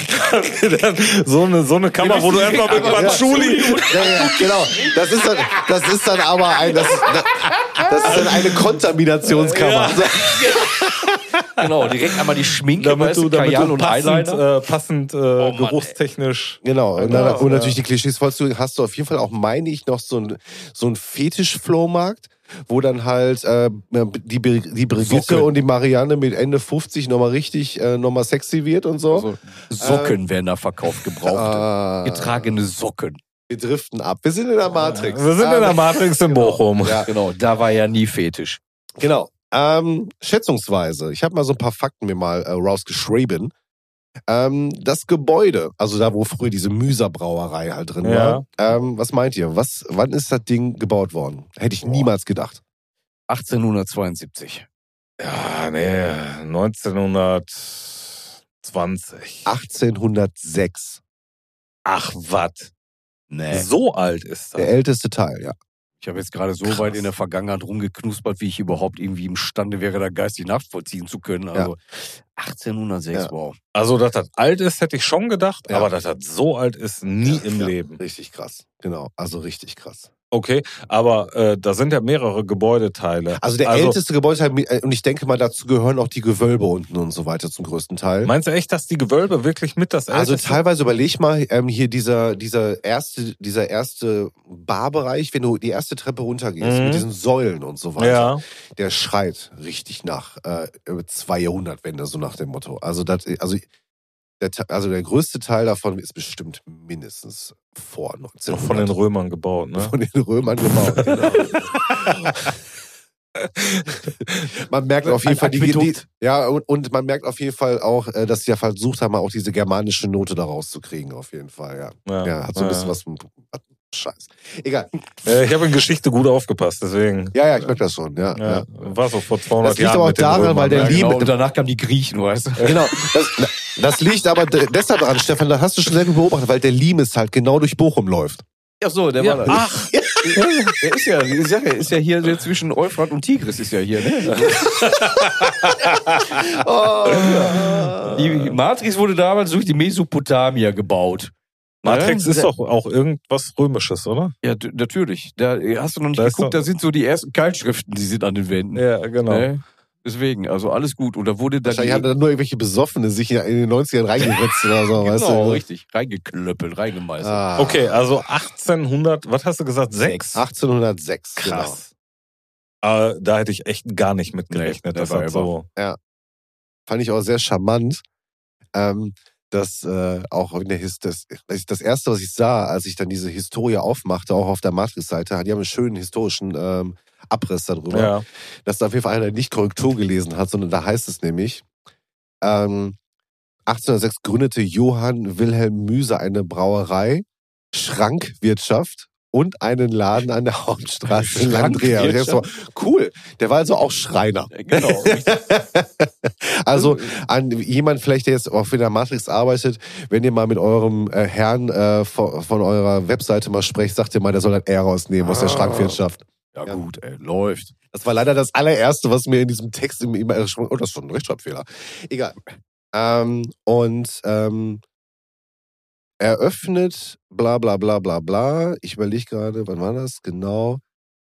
Dann so eine, so eine Kammer, wo du einfach mit Patchouli. ja, ja, genau. Das ist dann, das ist dann aber ein, das, ist- das ist dann eine Kontaminationskammer. Ja. Also, Genau, direkt einmal die Schminke, Damit weißt du, du, damit Kajal du und passend, Eyeliner. äh, passend äh, Mann, geruchstechnisch. Genau, und, Ja, dann, und ja. natürlich die Klischees vollzug hast du auf jeden Fall auch, meine ich, noch so ein, so ein Fetisch-Flohmarkt, wo dann halt äh, die, die Brigitte Socken. und die Marianne mit Ende fünfzig nochmal richtig äh, nochmal sexy wird und so. Also, Socken werden da verkauft, gebrauchte. Ah, Getragene Socken. wir driften ab. Wir sind in der Matrix. Wir sind in der Ähm, Matrix in Bochum. Ja, Genau, da war ja nie Fetisch. genau. Ähm, schätzungsweise, ich habe mal so ein paar Fakten mir mal äh, rausgeschrieben. Ähm, das Gebäude, also da, wo früher diese Müser-Brauerei halt drin Ja. war, ähm, was meint ihr? Was, wann ist das Ding gebaut worden? Hätte ich niemals gedacht. achtzehnhundertzweiundsiebzig. Ja, nee, neunzehnhundertzwanzig. achtzehnhundertsechs. Ach, was? Nee. So alt ist Der das. älteste Teil, ja. Ich habe jetzt gerade so Krass. weit in der Vergangenheit rumgeknuspert, wie ich überhaupt irgendwie imstande wäre, da geistig nachvollziehen zu können. Also achtzehnhundertsechs, Ja. wow. Also, dass das alt ist, hätte ich schon gedacht, Ja. aber dass das so alt ist, nie im ja, Leben. Richtig krass. Genau, also richtig krass. Okay, aber äh, da sind ja mehrere Gebäudeteile. Also der Also- älteste Gebäudeteil, äh, und ich denke mal, dazu gehören auch die Gewölbe unten und so weiter zum größten Teil. Meinst du echt, dass die Gewölbe wirklich mit das Also älteste? teilweise überleg mal, ähm, hier dieser, dieser erste, dieser erste Barbereich, wenn du die erste Treppe runtergehst, Mhm. mit diesen Säulen und so weiter, Ja. der schreit richtig nach äh, zwei Jahrhundertwende, so nach dem Motto. Also das, also der, Te- also der größte Teil davon ist bestimmt mindestens vor Noch neunzehnhundert. von den Römern gebaut, ne? Von den Römern gebaut, genau. Man merkt auf jeden Ein Fall, die, die, Aquädukt. ja, und, und man merkt auf jeden Fall auch, äh, dass sie ja versucht haben, auch diese germanische Note da rauszukriegen, auf jeden Fall, ja. Ja, Ja, hat so ein ja. bisschen was mit, Scheiß. Egal. Äh, ich habe in Geschichte gut aufgepasst, deswegen. Ja, ja, ich merke das schon, ja. Ja, ja. war so vor zweihundert Das liegt Jahren aber auch mit den daran, Römern, weil der ne? Lie- Genau, und danach kamen die Griechen, weißt du? Genau. Das, das liegt aber de- deshalb dran, Stefan, das hast du schon selber beobachtet, weil der Limes halt genau durch Bochum läuft. Ach so, der Ja, war da. ach, Er ist ja, ich sag ja, ist ja hier zwischen Euphrat und Tigris ist ja hier, ne? Oh. Die Matrix wurde damals durch die Mesopotamier gebaut. Matrix Ja? ist doch auch irgendwas Römisches, oder? Ja, d- natürlich. Da hast du noch nicht Da ist geguckt, doch- da sind so die ersten Keilschriften, die sind an den Wänden. Ja, genau. Ne? Deswegen, also alles gut. Und da wurde da Wahrscheinlich haben dann nur irgendwelche Besoffene sich in den neunzigern reingeritzt oder so, weißt genau, du? richtig, reingeklöppelt, reingemeißelt. Ah. Okay, also achtzehnhundert, was hast du gesagt? Sechs? achtzehnhundertsechs, Krass. Äh, da hätte ich echt gar nicht mit gerechnet. Nee, das never hat so. Genau. Fand ich auch sehr charmant, ähm, dass äh, auch in der His das, das erste, was ich sah, als ich dann diese Historie aufmachte, auch auf der Matrix-Seite, die haben einen schönen historischen ähm, Abriss darüber, Ja. dass da auf jeden Fall einer nicht Korrektur gelesen hat, sondern da heißt es nämlich, ähm, achtzehnhundertsechs gründete Johann Wilhelm Müse eine Brauerei, Schrankwirtschaft und einen Laden an der Hauptstraße in Landrea. Und ich dachte so, cool, der war also auch Schreiner. Genau, richtig. Also an jemand vielleicht, der jetzt auch in der Matrix arbeitet, wenn ihr mal mit eurem äh, Herrn äh, von, von eurer Webseite mal sprecht, sagt ihr mal, der soll ein R rausnehmen aus der Ah. Schrankwirtschaft. Ja, Ja. gut, ey, läuft. Das war leider das allererste, was mir in diesem Text im immer oh, das ist schon ein Rechtschreibfehler. Egal. Ähm, und ähm, eröffnet, bla bla bla bla bla. Ich überlege gerade, wann war das? Genau.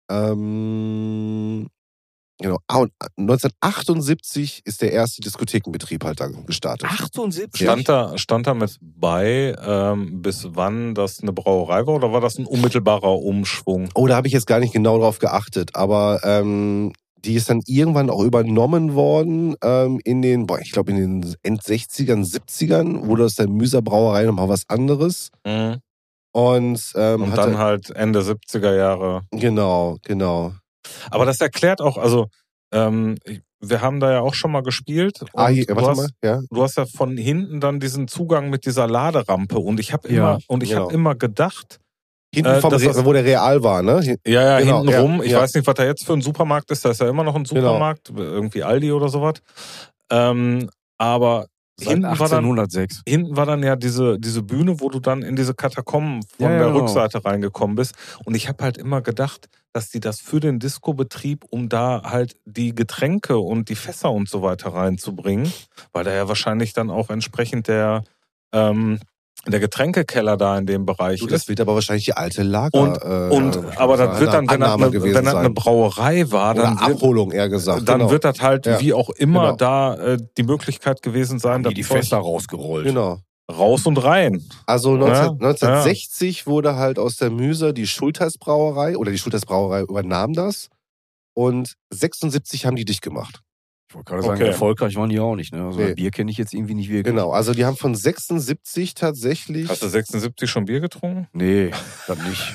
Ähm, genau. Ah, und neunzehnhundertachtundsiebzig ist der erste Diskothekenbetrieb halt dann gestartet. achtundsiebzig? Ja. Stand da, stand da mit bei, ähm, bis wann das eine Brauerei war, oder war das ein unmittelbarer Umschwung? Oh, da habe ich jetzt gar nicht genau drauf geachtet, aber ähm, die ist dann irgendwann auch übernommen worden ähm, in den, boah, ich glaube in den End-sechzigern, siebzigern, wurde aus der Müser Brauerei nochmal was anderes. Mhm. Und, ähm, Und hat dann er- halt Ende siebziger Jahre. Genau, genau. Aber das erklärt auch, also ähm, ich- wir haben da ja auch schon mal gespielt. Und Ah, hier, du, warte hast, mal, ja. du hast ja von hinten dann diesen Zugang mit dieser Laderampe. Und ich habe immer, Ja, und ich genau. habe immer gedacht, Hinten Äh, vom das Re ist- wo der Real war, ne? Hier- ja, ja, Genau, hinten ja, rum. Ich ja. weiß nicht, was da jetzt für ein Supermarkt ist. Da ist ja immer noch ein Supermarkt, irgendwie Aldi oder sowas. Ähm, aber Seit hinten war, dann, achtzehnhundertsechs. hinten war dann ja diese, diese Bühne, wo du dann in diese Katakomben von Ja, ja, der genau. Rückseite reingekommen bist. Und ich habe halt immer gedacht, dass die das für den Discobetrieb, um da halt die Getränke und die Fässer und so weiter reinzubringen, weil da ja wahrscheinlich dann auch entsprechend der, ähm, der Getränkekeller da in dem Bereich Du, ist. das wird aber wahrscheinlich die alte Lager. Und, äh, und äh, aber das wird dann, wenn das Annahme eine, gewesen wenn das eine sein. Brauerei war, Oder dann wird, Abholung eher gesagt. dann genau. wird das halt Ja. wie auch immer Genau. da äh, die Möglichkeit gewesen sein, Haben die das die Zeug Fässer rausgerollt. Genau. raus und rein. Also Ja, neunzehn, neunzehnhundertsechzig wurde halt aus der Müser die Schulteis-Brauerei, oder die Schulteis-Brauerei übernahm das. Und sechsundsiebzig haben die dicht gemacht. Ich wollte gerade sagen, Okay. erfolgreich waren die auch nicht. Ne? Also Nee. Bier kenne ich jetzt irgendwie nicht wirklich. Genau, also die haben von sechsundsiebzig tatsächlich... Hast du sechsundsiebzig schon Bier getrunken? Nee, das nicht.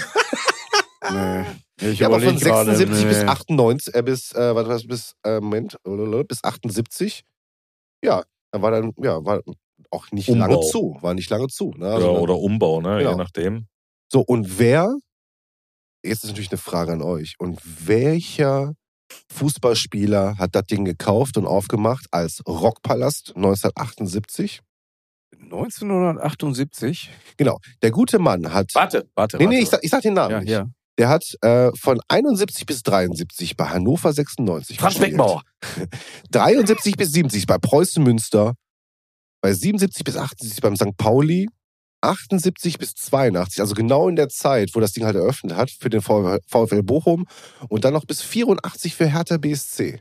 nee. Nee, ich Ja, aber von überleg gerade, sechsundsiebzig nee. bis achtundneunzig, äh, bis, äh, warte, was, bis, äh, Moment, bis achtundsiebzig. Ja, dann war dann, ja, war auch nicht Umbau. lange zu, war nicht lange zu. Ne? Also ja, dann- oder Umbau, ne? Genau. Je nachdem. So, und wer, jetzt ist natürlich eine Frage an euch, und welcher Fußballspieler hat das Ding gekauft und aufgemacht als Rockpalast neunzehnhundertachtundsiebzig? neunzehnhundertachtundsiebzig? Genau, der gute Mann hat... Warte, warte. Nee, warte. nee, ich sag, ich sag den Namen ja, nicht. ja. Der hat äh, von einundsiebzig bis dreiundsiebzig bei Hannover sechsundneunzig Franz gespielt. Beckenbauer. dreiundsiebzig bis siebenundsiebzig bei Preußen Münster, bei siebenundsiebzig bis achtundsiebzig beim Sankt Pauli, achtundsiebzig bis zweiundachtzig, also genau in der Zeit, wo das Ding halt eröffnet hat für den VfL Bochum, und dann noch bis vierundachtzig für Hertha B S C.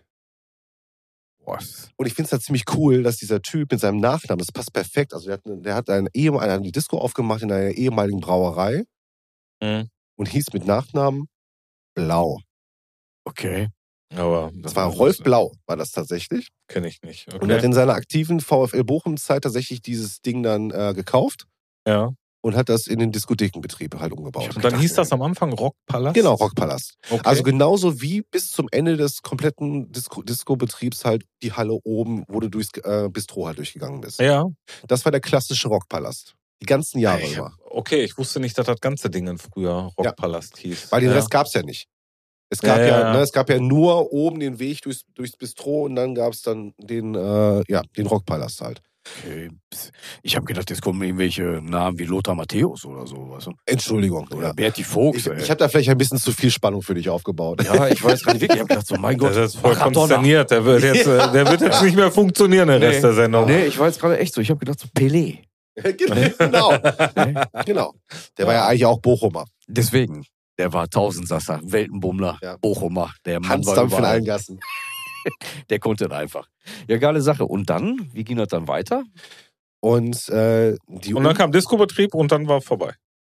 Was? Und ich finde es halt ziemlich cool, dass dieser Typ mit seinem Nachnamen, das passt perfekt, also der hat, der hat eine, ehem- eine Disco aufgemacht in einer ehemaligen Brauerei Mhm. und hieß mit Nachnamen Blau. Okay. Aber Das war Rolf Blau, war das tatsächlich. Kenne ich nicht. Und er hat Okay. in seiner aktiven VfL Bochum-Zeit tatsächlich dieses Ding dann äh, gekauft Ja. und hat das in den Diskothekenbetrieb halt umgebaut. Und dann hieß das am Anfang Rockpalast? Genau, Rockpalast. Okay. Also genauso wie bis zum Ende des kompletten Disco- Disco-Betriebs halt die Halle oben, wo du durchs äh, Bistro halt durchgegangen bist. ja. Das war der klassische Rockpalast. Die ganzen Jahre Ich immer. hab, okay, ich wusste nicht, dass das ganze Ding in früher Rockpalast hieß. Weil den ja. Rest gab's ja nicht. Es gab Ja, ja, ja, ja. Ne, es gab ja nur oben den Weg durchs, durchs Bistro und dann gab's dann den, äh, ja, den Rockpalast halt. Okay. Ich habe gedacht, jetzt kommen irgendwelche Namen wie Lothar Matthäus oder so. Weißt du? Entschuldigung. Oder Ja. Berti Vogts. Ich, ey. ich habe da vielleicht ein bisschen zu viel Spannung für dich aufgebaut. Ja, ich weiß gerade wirklich. Ich habe gedacht, so, mein Gott. Der ist voll Maradona. konsterniert. Der wird jetzt, äh, der wird jetzt nicht mehr funktionieren, der Rest der Sendung. Nee, ich war jetzt gerade echt so. Ich habe gedacht, so Pelé. Genau. Genau. Der war ja eigentlich auch Bochumer. Deswegen. Der war Tausendsasser, Weltenbummler, Ja. Bochumer. Der Mann war Hansdampf in überall. allen Gassen. Der konnte das einfach. Ja, geile Sache. Und dann, wie ging das dann weiter? Und, äh, die Und dann kam Discobetrieb und dann war vorbei.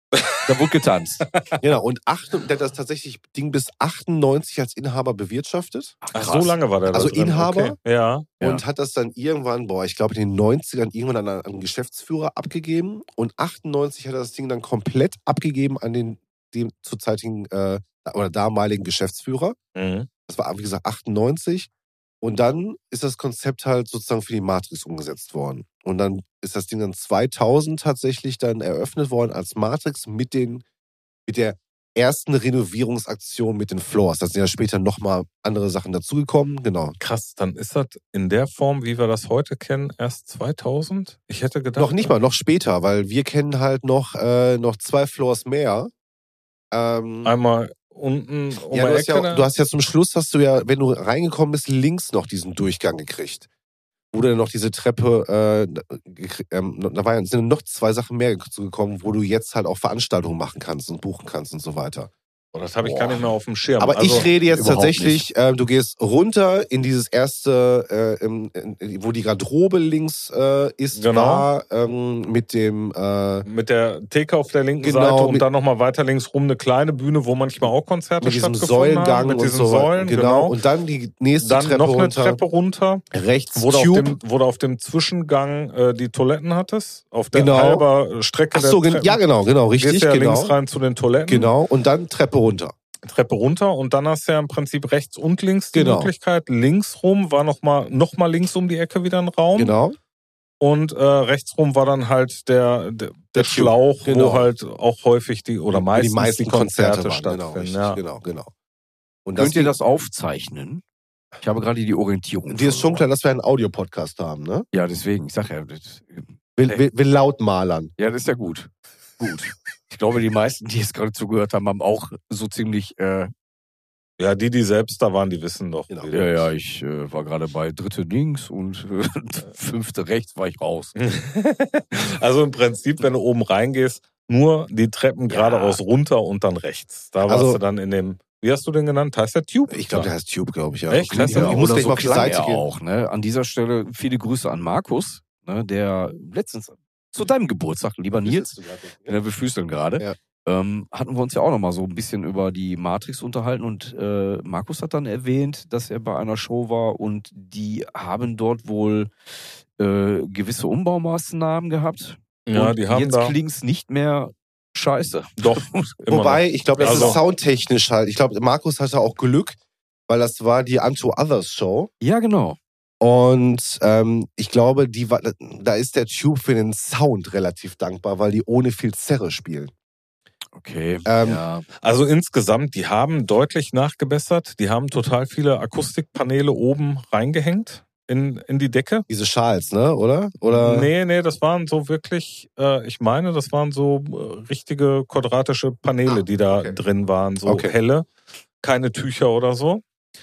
Da wurde getanzt. Genau, und acht, der hat das tatsächlich Ding bis achtundneunzig als Inhaber bewirtschaftet. Ach, krass. so lange war der Also da drin. Inhaber? Okay. Ja. Ja. Und hat das dann irgendwann, boah, ich glaube in den neunzigern irgendwann an einen Geschäftsführer abgegeben. Und achtundneunzig hat er das Ding dann komplett abgegeben an den dem zurzeitigen äh, oder damaligen Geschäftsführer. Mhm. Das war, wie gesagt, achtundneunzig. Und dann ist das Konzept halt sozusagen für die Matrix umgesetzt worden. Und dann ist das Ding dann zweitausend tatsächlich dann eröffnet worden als Matrix mit den, mit der ersten Renovierungsaktion mit den Floors. Da sind ja später nochmal andere Sachen dazugekommen. Genau. Krass, dann ist das in der Form, wie wir das heute kennen, erst zweitausend? Ich hätte gedacht... Noch nicht mal, noch später, weil wir kennen halt noch, äh, noch zwei Floors mehr. Ähm, Einmal unten um ja, die du, hast Ecke. ja, du hast ja zum Schluss, hast du ja, wenn du reingekommen bist, links noch diesen Durchgang gekriegt. Wo du dann noch diese Treppe, äh, gekriegt, ähm, da war ja, sind noch zwei Sachen mehr gekommen, wo du jetzt halt auch Veranstaltungen machen kannst und buchen kannst und so weiter. Oh, das habe ich Boah. gar nicht mehr auf dem Schirm. Aber also, ich rede jetzt überhaupt tatsächlich, äh, du gehst runter in dieses erste, äh, im, in, wo die Garderobe links äh, ist, Genau. war, ähm, mit dem, äh, mit der Theke auf der linken Genau, Seite und mit- dann nochmal weiter links rum eine kleine Bühne, wo manchmal auch Konzerte mit diesem stattgefunden Säulengang haben. Mit und diesen so weiter. Säulen, genau. genau. Und dann die nächste Dann Treppe noch eine runter. Treppe runter, Rechts wo du, auf Tube. dem, wo du auf dem Zwischengang äh, die Toiletten hattest. Auf der Genau. halber Strecke Ach so, der gen- Treppen. ja genau, genau, Gehst richtig, ja genau. links rein zu den Toiletten. Genau, und dann Treppe runter. Treppe runter und dann hast du ja im Prinzip rechts und links die Genau. Möglichkeit. Links rum war nochmal noch mal links um die Ecke wieder ein Raum. Genau. Und äh, rechts rum war dann halt der, der, der Der Schlauch, genau. wo halt auch häufig die oder Wo meistens die meisten die Konzerte, Konzerte waren. Genau, stattfinden. richtig, ja. genau, genau. Und Könnt ihr ging- das aufzeichnen? Ich habe gerade die Orientierung. Dir ist schon klar, verloren. dass wir einen Audiopodcast haben, ne? Ja, deswegen. Ich sag ja, das, Will, will, will laut malern. ja, das ist ja gut. Gut. Ich glaube, die meisten, die jetzt gerade zugehört haben, haben auch so ziemlich. Äh, ja, die, die selbst da waren, die wissen doch. Genau. wie ja, das- ja, ich äh, war gerade bei dritte links und äh, fünfte rechts war ich raus. Also im Prinzip, wenn du oben reingehst, nur die Treppen Ja. geradeaus runter und dann rechts. Da warst Also- du dann in dem, wie hast du den genannt? Heißt der Tube? Ich glaube, der heißt Tube, glaube ich. Ja. Echt? Ich, Heißt ich, der- ich muss oder gleich so mal auf die klang Seite er gehen. auch. Ne? An dieser Stelle viele Grüße an Markus, ne, der letztens zu deinem Geburtstag, lieber Nils, ne, wir füßeln gerade, Ja. ähm, hatten wir uns ja auch noch mal so ein bisschen über die Matrix unterhalten und äh, Markus hat dann erwähnt, dass er bei einer Show war und die haben dort wohl äh, gewisse Umbaumaßnahmen gehabt. Ja, und die haben jetzt da klingt's nicht mehr scheiße. doch. immer Wobei, ich glaube, das Also- ist soundtechnisch halt. Ich glaube, Markus hatte auch Glück, weil das war die Unto Others Show. Ja, genau. Und ähm, ich glaube, die war, da ist der Tube für den Sound relativ dankbar, weil die ohne viel Zerre spielen. Okay. Ähm, ja. Also insgesamt, die haben deutlich nachgebessert. Die haben total viele Akustikpaneele oben reingehängt in, in die Decke. Diese Schals, ne, oder? Oder? Nee, nee, das waren so wirklich, äh, ich meine, das waren so äh, richtige quadratische Paneele, Ah, die da okay. drin waren, so Okay. helle, keine Tücher oder so.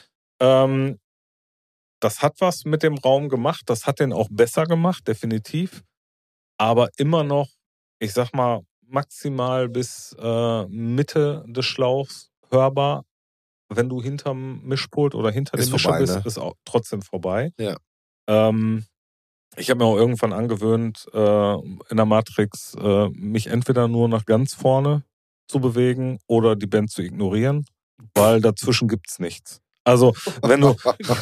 Ähm, das hat was mit dem Raum gemacht, das hat den auch besser gemacht, definitiv. Aber immer noch, ich sag mal, maximal bis äh, Mitte des Schlauchs hörbar. Wenn du hinterm Mischpult oder hinter Ist dem Mischer vorbei, bist, ne? ist auch trotzdem vorbei. Ja. Ähm, ich habe mir auch irgendwann angewöhnt, äh, in der Matrix äh, mich entweder nur nach ganz vorne zu bewegen oder die Band zu ignorieren, weil dazwischen gibt's nichts. Also, wenn du,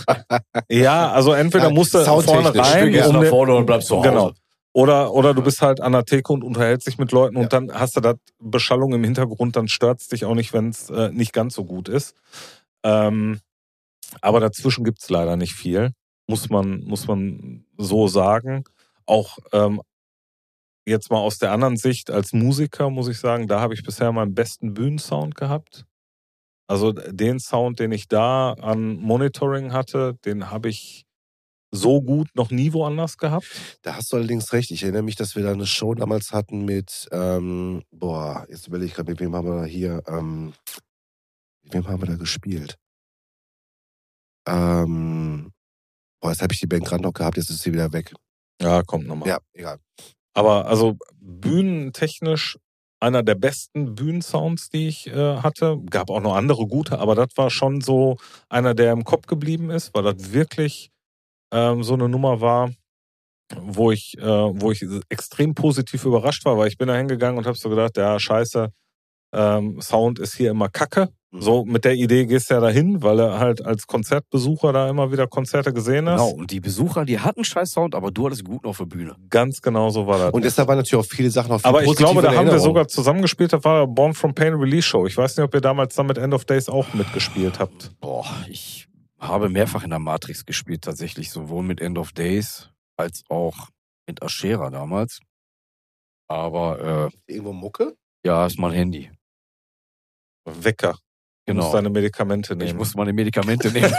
ja, also entweder Ja, musst du vorne soundtechnisch. rein, Gehst um nach den- vorne und bleibst zu Hause. Genau. Oder, oder du bist halt an der Theke und unterhältst dich mit Leuten Ja. und dann hast du da Beschallung im Hintergrund, dann stört's dich auch nicht, wenn es äh, nicht ganz so gut ist. Ähm, aber dazwischen gibt's leider nicht viel, muss man, muss man so sagen. Auch ähm, jetzt mal aus der anderen Sicht als Musiker muss ich sagen, da habe ich bisher meinen besten Bühnensound gehabt. Also den Sound, den ich da an Monitoring hatte, den habe ich so gut noch nie woanders gehabt. Da hast du allerdings recht. Ich erinnere mich, dass wir da eine Show damals hatten mit, ähm, boah, jetzt überlege ich gerade, mit wem haben wir hier, ähm, mit wem haben wir da gespielt? Ähm, boah, jetzt habe ich die Band gerade noch gehabt, jetzt ist sie wieder weg. Ja, kommt nochmal. Ja, egal. Aber also bühnentechnisch einer der besten Bühnensounds, die ich äh, hatte. Gab auch noch andere gute, aber das war schon so einer, der im Kopf geblieben ist, weil das wirklich ähm, so eine Nummer war, wo ich, äh, wo ich extrem positiv überrascht war, weil ich bin da hingegangen und habe so gedacht, ja, scheiße, ähm, Sound ist hier immer Kacke. So, mit der Idee gehst du ja dahin, weil er halt als Konzertbesucher da immer wieder Konzerte gesehen hast. Genau, und die Besucher, die hatten scheiß Sound, aber du hattest gut auf der Bühne. Ganz genau so war das. Und deshalb waren natürlich auch viele Sachen auf Aber ich glaube, da haben wir sogar zusammengespielt, das war Born from Pain Release Show. Ich weiß nicht, ob ihr damals dann mit End of Days auch mitgespielt habt. Boah, ich habe mehrfach in der Matrix gespielt, tatsächlich, sowohl mit End of Days als auch mit Ashera damals. Aber, äh, Irgendwo Mucke? ja, ist mein Handy. Wecker. Du Genau. musst deine Medikamente nehmen. Ich muss meine Medikamente nehmen.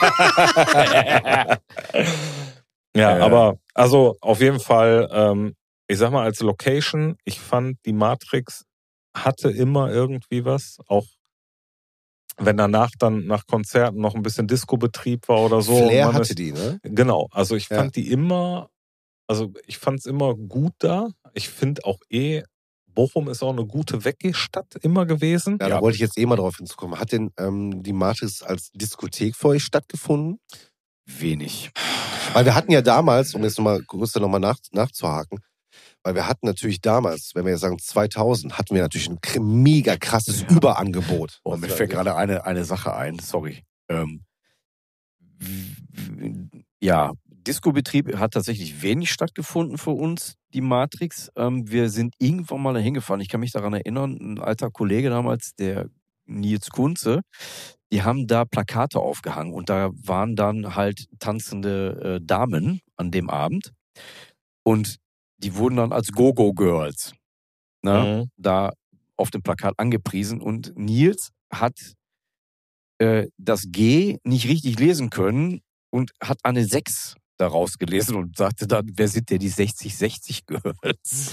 Ja, Äh. aber also auf jeden Fall, ähm, ich sag mal als Location, ich fand die Matrix hatte immer irgendwie was, auch wenn danach dann nach Konzerten noch ein bisschen Disco-Betrieb war oder so. Flair Man hatte ist, die, ne? Genau, also ich Ja. fand die immer, also ich fand es immer gut da. Ich finde auch eh, Bochum ist auch eine gute Weggehstadt immer gewesen. Ja, da wollte ich jetzt eh mal drauf hinzukommen. Hat denn ähm, die Matrix als Diskothek für euch stattgefunden? Wenig. Weil wir hatten ja damals, um jetzt nochmal kurz da nochmal nach, nachzuhaken, weil wir hatten natürlich damals, wenn wir jetzt sagen zweitausend, hatten wir natürlich ein kr- mega krasses Ja. Überangebot. Oh, Was mir wir- fällt gerade eine, eine Sache ein, sorry. Ähm, w- w- ja, Discobetrieb hat tatsächlich wenig stattgefunden für uns, die Matrix. Ähm, wir sind irgendwann mal dahin gefahren. Ich kann mich daran erinnern, ein alter Kollege damals, der Nils Kunze, die haben da Plakate aufgehangen und da waren dann halt tanzende äh, Damen an dem Abend und die wurden dann als Go-Go-Girls, ne, Mhm. da auf dem Plakat angepriesen und Nils hat äh, das G nicht richtig lesen können und hat eine sechs daraus gelesen und sagte dann, wer sind denn die sechzig sechzig Girls?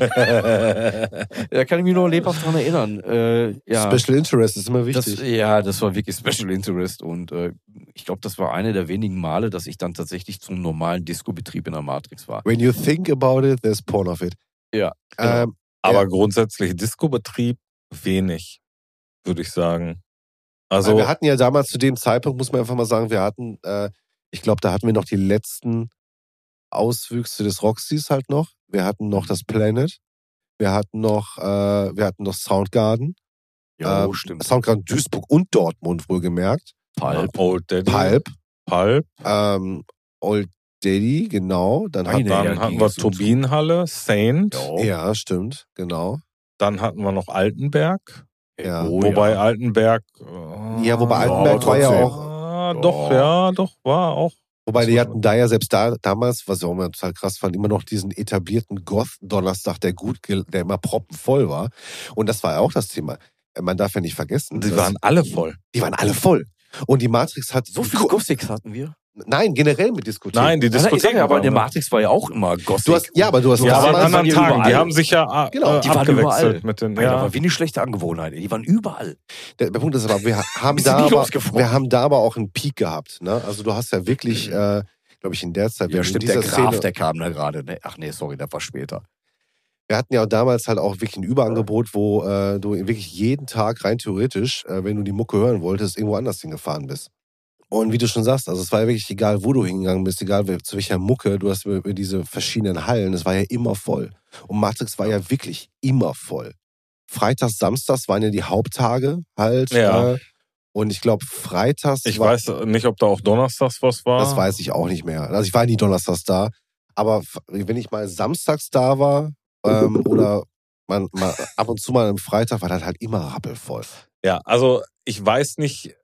Da kann ich mich noch lebhaft dran erinnern. Äh, ja, Special Interest ist immer das, wichtig. ja, das war wirklich Special Interest und äh, ich glaube, das war eine der wenigen Male, dass ich dann tatsächlich zum normalen Disco-Betrieb in der Matrix war. When you think about it, there's porn of it. Ja, genau. Ähm, Aber Ja. grundsätzlich Disco-Betrieb wenig, würde ich sagen. also, Also wir hatten ja damals zu dem Zeitpunkt, muss man einfach mal sagen, wir hatten, äh, ich glaube, da hatten wir noch die letzten Auswüchse des Roxys halt noch. Wir hatten noch das Planet. Wir hatten noch, äh, wir hatten noch Soundgarden. ja, ähm, stimmt. Soundgarden Duisburg und Dortmund wohlgemerkt. Pulp. Old Daddy. Pulp. Pulp. Ähm, Old Daddy, genau. Dann Meine hatten Dann Ja, hatten ging wir es so zu. Turbinenhalle, Saint. Ja. ja, stimmt, genau. Dann hatten wir noch Altenberg. Ja. Oh, wobei ja. Altenberg. äh, Ja, wobei Ja, Altenberg aber war ja trotzdem. auch, Ah, doch, ja, doch, war auch. wobei die hatten da ja selbst da damals, was ich auch immer total krass fand, immer noch diesen etablierten Goth-Donnerstag, der gut, gel- der immer proppenvoll war. Und das war ja auch das Thema. Man darf ja nicht vergessen. Die dass- waren alle voll. die waren alle voll. Und die Matrix hat So viele Gothics hatten wir. Nein, generell mit Diskotheken. Nein, die Ich sag Diskotheken. ja, aber in der waren- Matrix war ja auch immer Gothic. Du hast, ja, aber du hast Ja, aber an damals- anderen waren die Tagen. Die überall. haben sich ja äh, Genau, die waren abgewechselt überall. mit den. Alter, Ja. war wie eine schlechte Angewohnheit. Die waren überall. Der, der Punkt ist aber, wir haben, Bist du da nie aber, losgeworden? wir haben da aber auch einen Peak gehabt. Ne? Also du hast ja wirklich, äh, glaube ich, in der Zeit, wenn Ja, du stimmt, in der dieser Graf, Szene, der kam da gerade. Ne? Ach nee, sorry, der war später. wir hatten ja damals halt auch wirklich ein Überangebot, wo äh, du wirklich jeden Tag rein theoretisch, äh, wenn du die Mucke hören wolltest, irgendwo anders hingefahren bist. Und wie du schon sagst, also es war ja wirklich egal, wo du hingegangen bist, egal zu welcher Mucke, du hast über, über diese verschiedenen Hallen, es war ja immer voll. Und Matrix war ja wirklich immer voll. Freitags, Samstags waren ja die Haupttage halt. Ja. Äh, und ich glaube, freitags Ich war, weiß nicht, ob da auch donnerstags was war. das weiß ich auch nicht mehr. Also ich war nie donnerstags da, aber f- wenn ich mal samstags da war ähm, oder man, mal ab und zu mal am Freitag, war das halt immer rappelvoll. Ja, also ich weiß nicht,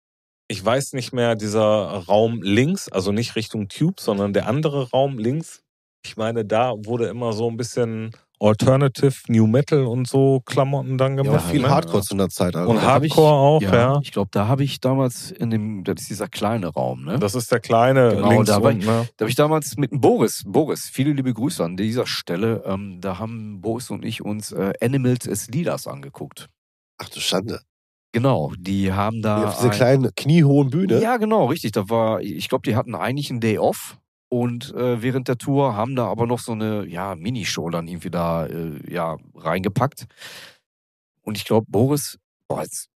ich weiß nicht mehr, dieser Raum links, also nicht Richtung Tube, sondern der andere Raum links. Ich meine, da wurde immer so ein bisschen Alternative, New Metal und so Klamotten dann Ja, gemacht. auch viel ne? Hardcore zu einer Zeit. Also. Und Da hab ich- Hardcore auch, ja. Ja, ich glaube, da habe ich damals in dem, das ist dieser kleine Raum, ne? Das ist der kleine Genau, links da war unten, ne? Da habe ich damals mit dem Boris, Boris, viele liebe Grüße an dieser Stelle, ähm, da haben Boris und ich uns äh, Animals as Leaders angeguckt. Ach du Schande. Genau, die haben da. Auf dieser ein- kleinen, kniehohen Bühne. Ja, genau, richtig. Da war, ich glaube, die hatten eigentlich einen Day off und äh, während der Tour haben da aber noch so eine ja, Minishow dann irgendwie da äh, ja, reingepackt. Und ich glaube, Boris, boah, jetzt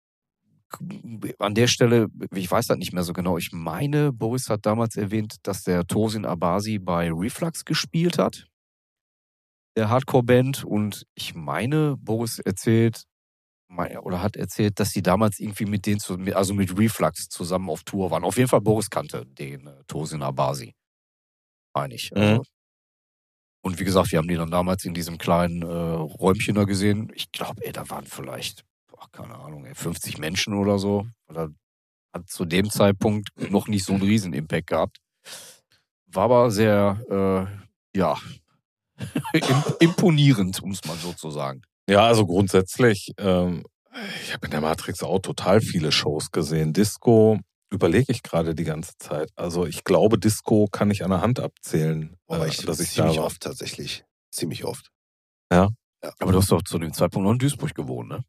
an der Stelle, ich weiß das nicht mehr so genau, ich meine, Boris hat damals erwähnt, dass der Tosin Abasi bei Reflux gespielt hat, der Hardcore-Band. Und ich meine, Boris erzählt, oder hat erzählt, dass sie damals irgendwie mit denen, zu, also mit Reflux zusammen auf Tour waren. Auf jeden Fall, Boris kannte den äh, Tosin Abasi. Meine ich. Also. Mhm. Und wie gesagt, wir haben die dann damals in diesem kleinen äh, Räumchen da gesehen. Ich glaube, ey, da waren vielleicht, boah, keine Ahnung, ey, fünfzig Menschen oder so. Oder hat zu dem Zeitpunkt noch nicht so einen riesen Impact gehabt. War aber sehr, äh, ja, imponierend, um es mal so zu sagen. Ja, also grundsätzlich, ähm, ich habe in der Matrix auch total viele Shows gesehen. Disco überlege ich gerade die ganze Zeit. Also ich glaube, Disco kann ich an der Hand abzählen, Boah, äh, ich dass ich ziemlich da war. oft tatsächlich. Ziemlich oft. Aber du hast doch zu dem Zeitpunkt noch in Duisburg gewohnt, ne?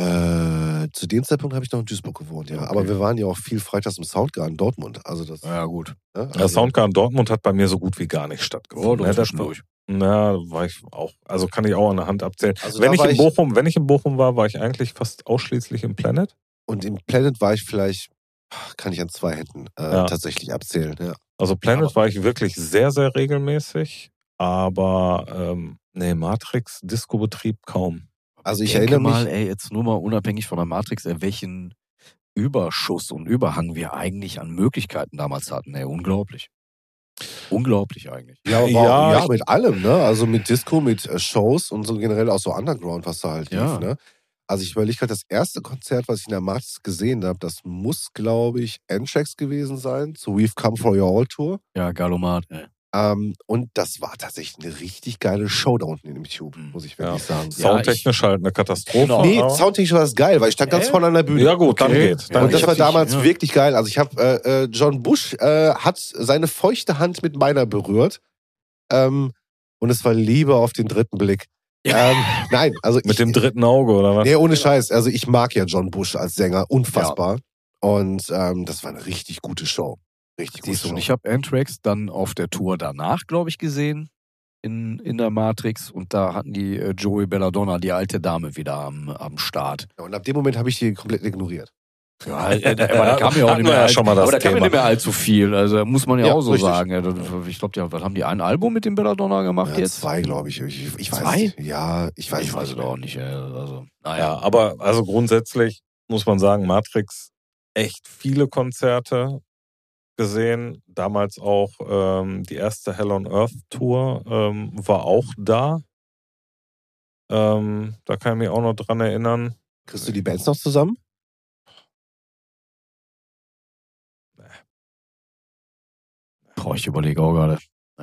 Äh, zu dem Zeitpunkt habe ich noch in Duisburg gewohnt, ja. Okay. Aber wir waren ja auch viel freitags im Soundgarden Dortmund. Also das, Ja, gut. ne? Ja, also, Soundgarden Dortmund hat bei mir so gut wie gar nicht stattgefunden. Oh, ne? Das, zwischendurch. na, war ich auch, also kann ich auch an der Hand abzählen. Also wenn da ich war in ich- Bochum, wenn ich in Bochum war, war ich eigentlich fast ausschließlich im Planet. Und im Planet war ich vielleicht, kann ich an zwei Händen äh, Ja. tatsächlich abzählen. Ja. Also Planet Aber- war ich wirklich sehr, sehr regelmäßig, aber ähm, nee, Matrix, Disco-Betrieb kaum. Also ich Denke erinnere mich, mal, ey, jetzt nur mal unabhängig von der Matrix, ey, welchen Überschuss und Überhang wir eigentlich an Möglichkeiten damals hatten. Ey, unglaublich. Unglaublich eigentlich. ja, aber Ja, ja, ich- mit allem, ne? Also mit Disco, mit äh, Shows und so generell auch so Underground, was da halt Ja. lief, ne? Also ich überlege gerade, das erste Konzert, was ich in der Matrix gesehen habe, das muss, glaube ich, N-Tracks gewesen sein, zu We've Come For Your All Tour. Ja, Galomat, ey. Ähm, und das war tatsächlich eine richtig geile Show da unten in dem Tube, Mhm. muss ich wirklich sagen. Soundtechnisch halt eine Katastrophe. Genau. Nee, aber- soundtechnisch war das geil, weil ich stand ganz Äh? vorne an der Bühne. Ja gut, dann Okay. geht. Ja, Dann Und ich das geht. war hab damals dich, ja. wirklich geil. Also ich habe, äh, äh, John Bush äh, hat seine feuchte Hand mit meiner berührt. Ähm, und es war Liebe auf den dritten Blick. Ähm, nein, also Mit ich, dem dritten Auge, oder was? Nee, ohne Scheiß. Also ich mag ja John Bush als Sänger, unfassbar. Und ähm, das war eine richtig gute Show. Richtig gute Siehst du, Show. und ich habe Anthrax dann auf der Tour danach, glaube ich, gesehen. In, in der Matrix. Und da hatten die äh, Joey Belladonna, die alte Dame, wieder am, am Start. Ja, und ab dem Moment habe ich die komplett ignoriert. Ja, äh, aber da kam ja auch Hatten nicht wir mehr, ja all- schon mal das aber da kam ja Thema. nicht mehr allzu viel. Also muss man ja, Ja, auch so richtig. sagen. Ja, das- Ich glaube, ja, was haben die ein Album mit dem Belladonna gemacht Ja, jetzt? zwei, glaube ich. Ich, ich weiß Zwei? nicht. Ja, ich weiß, Ich weiß nicht es mehr. auch nicht. ey. Also, naja. Ja, aber also grundsätzlich muss man sagen, Matrix echt viele Konzerte gesehen. Damals auch ähm, die erste Hell on Earth Tour ähm, war auch da. Ähm, da kann ich mich auch noch dran erinnern. Kriegst du die Bands noch zusammen? Boah, ich überlege auch gerade.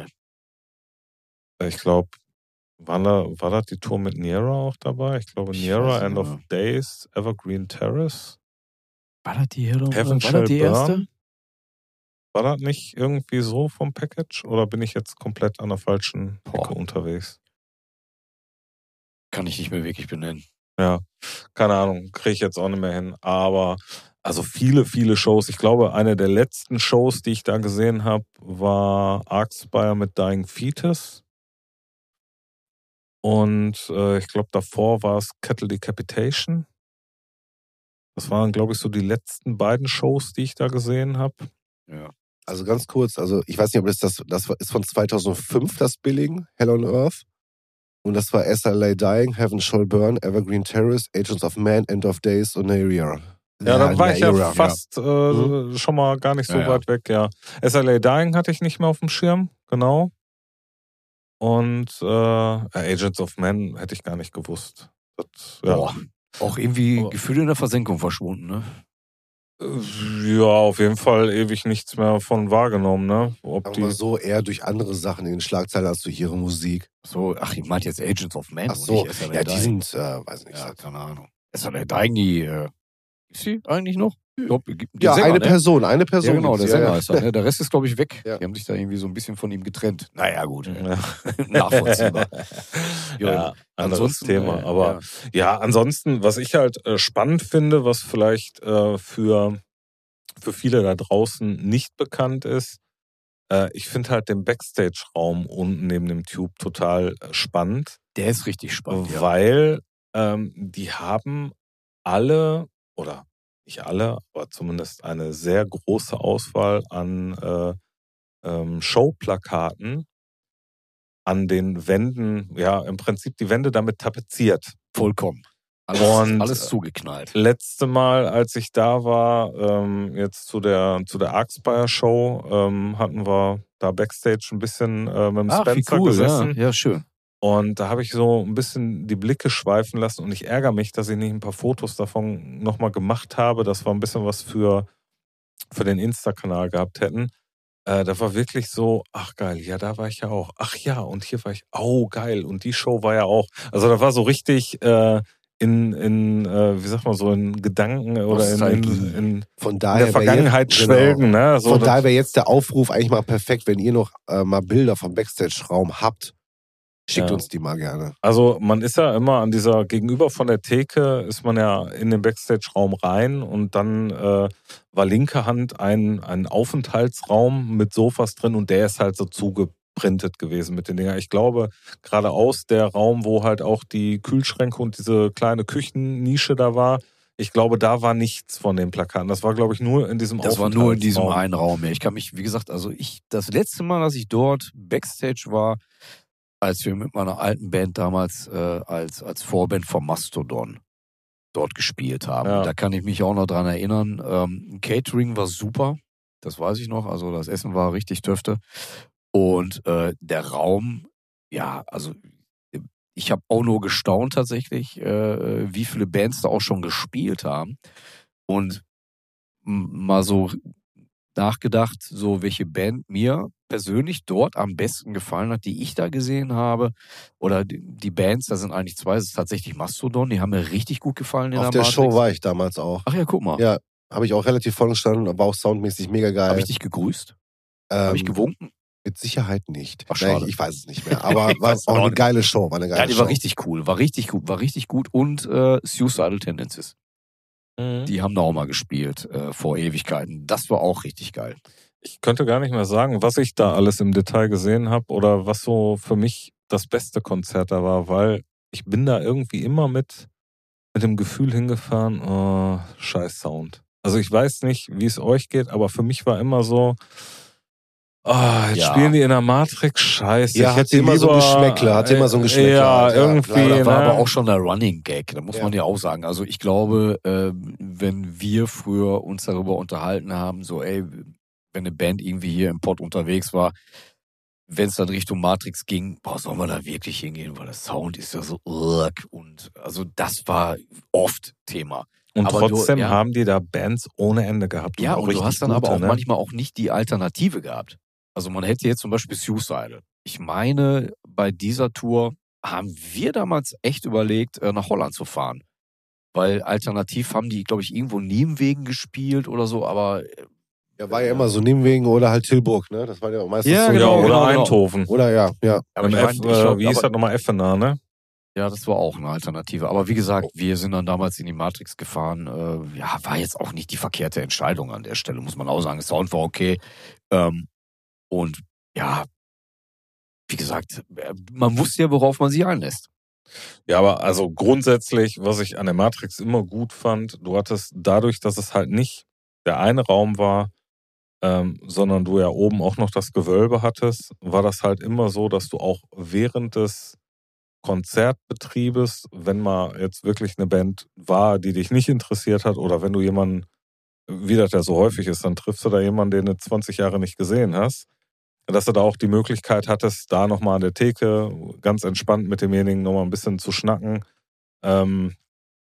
Ich glaube, war, da, war das die Tour mit Niera auch dabei? Ich glaube, Ich Niera, weiß End nicht of mehr. Days, Evergreen Terrace. War das die Hero? Heaven War Shall das die erste? Burn? War das nicht irgendwie so vom Package? Oder bin ich jetzt komplett an der falschen Boah. Ecke unterwegs? Kann ich nicht mehr wirklich benennen. Ja, keine Ahnung, kriege ich jetzt auch nicht mehr hin. Aber also viele, viele Shows. Ich glaube, eine der letzten Shows, die ich da gesehen habe, war Arcspire mit Dying Fetus. Und äh, ich glaube, davor war es Cattle Decapitation. Das waren, glaube ich, so die letzten beiden Shows, die ich da gesehen habe. Ja. Also ganz kurz, also ich weiß nicht, ob das das, das ist von zweitausendfünf das Billing, Hell on Earth. Und das war S L A Dying, Heaven Shall Burn, Evergreen Terrace, Agents of Man, End of Days und Naira. Ja, dann war ich ja Naira. fast äh, schon mal gar nicht so Ja, ja. weit weg, ja. S L A Dying hatte ich nicht mehr auf dem Schirm, genau. Und äh, Agents of Man hätte ich gar nicht gewusst. Das, ja. Boah. Auch irgendwie Aber- Gefühle in der Versenkung verschwunden, ne? Ja, auf jeden Fall ewig nichts mehr von wahrgenommen, ne? Ob Aber die so eher durch andere Sachen in den Schlagzeilen als durch ihre Musik. So, ach, ich meinte jetzt Agents of Man. Ach so, S L A ja, die Dying. sind, äh, weiß nicht. Ja, keine Ahnung. S L A Dying, die, äh, ist sie eigentlich noch? Ich glaub, der Ja, Sänger, eine ne? Person, eine Person. Ja, genau, der gibt's, Sänger ja, ist da, ne? Der Rest ist, glaube ich, weg. Ja. Die haben sich da irgendwie so ein bisschen von ihm getrennt. Naja, gut. Ja. Nachvollziehbar. Ja, anderes ansonsten, Thema. äh, Aber ja. ansonsten, was ich halt äh, spannend finde, was vielleicht äh, für, für viele da draußen nicht bekannt ist, äh, ich finde halt den Backstage-Raum unten neben dem Tube total äh, spannend, Der ist richtig spannend, ja. weil ähm, die haben alle, oder nicht alle, aber zumindest eine sehr große Auswahl an äh, ähm, Showplakaten an den Wänden, ja, im Prinzip die Wände damit tapeziert. Vollkommen. Alles, Und alles zugeknallt. Letzte Mal, als ich da war, ähm, jetzt zu der zu der Arxpire Show, ähm, hatten wir da Backstage ein bisschen äh, mit dem Ach, wie Spencer cool, gesessen. ja. Ja, schön. Und da habe ich so ein bisschen die Blicke schweifen lassen und ich ärgere mich, dass ich nicht ein paar Fotos davon nochmal gemacht habe, dass wir ein bisschen was für, für den Insta-Kanal gehabt hätten. Äh, da war wirklich so, ach geil, ja, da war ich ja auch. Ach ja, und hier war ich, oh geil, und die Show war ja auch. Also da war so richtig äh, in, in äh, wie sagt man so, in Gedanken oder in, in, in, Von in daher der wär Vergangenheit jetzt, schwelgen. Ne? So, Von das- daher wäre jetzt der Aufruf eigentlich mal perfekt, wenn ihr noch äh, mal Bilder vom Backstage-Raum habt. Schickt Ja. uns die mal gerne. Also man ist ja immer an dieser, gegenüber von der Theke ist man ja in den Backstage-Raum rein und dann äh, war linke Hand ein, ein Aufenthaltsraum mit Sofas drin und der ist halt so zugeprintet gewesen mit den Dingern. Ich glaube, geradeaus der Raum, wo halt auch die Kühlschränke und diese kleine Küchennische da war, ich glaube, da war nichts von den Plakaten. Das war, glaube ich, nur in diesem Das war nur in diesem Aufenthaltsraum. einen Raum. Ja. Ich kann mich, wie gesagt, also ich, das letzte Mal, dass ich dort Backstage war, als wir mit meiner alten Band damals äh, als, als Vorband vom Mastodon dort gespielt haben. Ja. Da kann ich mich auch noch dran erinnern. Ähm, Catering war super, das weiß ich noch. Also das Essen war richtig Töfte. Und äh, der Raum, ja, also ich habe auch nur gestaunt tatsächlich, äh, wie viele Bands da auch schon gespielt haben. Und m- mal so nachgedacht, so welche Band mir persönlich dort am besten gefallen hat, die ich da gesehen habe. Oder die, die Bands, da sind eigentlich zwei, das ist tatsächlich Mastodon, die haben mir richtig gut gefallen in Auf der der Matrix. Show war ich damals auch. Ach ja, guck mal. Ja, habe ich auch relativ voll gestanden, aber auch soundmäßig mega geil. Habe ich dich gegrüßt? ähm, Habe ich gewunken? Mit Sicherheit nicht. Ach, Nein, schade. ich weiß es nicht mehr. Aber Ich war weiß auch auch eine nicht. geile Show. War eine geile Ja, die Show. war richtig cool, war richtig gut, war richtig gut. Und äh, Suicidal Tendencies, Mhm. die haben da auch mal gespielt äh, vor Ewigkeiten. Das war auch richtig geil. Ich könnte gar nicht mehr sagen, was ich da alles im Detail gesehen habe oder was so für mich das beste Konzert da war, weil ich bin da irgendwie immer mit, mit dem Gefühl hingefahren, oh, scheiß Sound. Also ich weiß nicht, wie es euch geht, aber für mich war immer so, oh, jetzt Ja. spielen die in der Matrix, scheiße. Ja, ich hat hätte immer so ein lieber- Geschmäckle, hat immer so ein Geschmäckle Ja, halt, ja, irgendwie. klar. Da war ne? aber auch schon der Running Gag, da muss Ja. man ja auch sagen. Also ich glaube, äh, wenn wir früher uns darüber unterhalten haben, so ey, wenn eine Band irgendwie hier im Pott unterwegs war, wenn es dann Richtung Matrix ging, boah, sollen wir da wirklich hingehen, weil der Sound ist ja so urk und also das war oft Thema. Und aber du- trotzdem ja. haben die da Bands ohne Ende gehabt. Ja, auch und du richtig hast dann gute, aber auch ne? manchmal auch nicht die Alternative gehabt. Also man hätte jetzt zum Beispiel Suicidal. Ich meine, bei dieser Tour haben wir damals echt überlegt, äh, nach Holland zu fahren. Weil alternativ haben die, glaube ich, irgendwo Nebenwegen gespielt oder so, aber äh, Ja, war ja immer so Nimwegen oder halt Tilburg, ne? Das war ja meistens Ja, so. Ja, genau, oder genau, genau. Eindhoven. Oder ja, ja. aber Im ich F, mein, ich glaub, äh, wie hieß aber- das nochmal? Effener, ne? Ja, das war auch eine Alternative. Aber wie gesagt, wir sind dann damals in die Matrix gefahren. Äh, ja, war jetzt auch nicht die verkehrte Entscheidung an der Stelle, muss man auch sagen. Sound war okay. Ähm, und ja, wie gesagt, äh, man wusste ja, worauf man sich einlässt. Ja, aber also grundsätzlich, was ich an der Matrix immer gut fand, du hattest dadurch, dass es halt nicht der eine Raum war, ähm, sondern du ja oben auch noch das Gewölbe hattest, war das halt immer so, dass du auch während des Konzertbetriebes, wenn mal jetzt wirklich eine Band war, die dich nicht interessiert hat, oder wenn du jemanden, wie das ja so häufig ist, dann triffst du da jemanden, den du zwanzig Jahre nicht gesehen hast, dass du da auch die Möglichkeit hattest, da nochmal an der Theke ganz entspannt mit demjenigen nochmal ein bisschen zu schnacken. Ähm,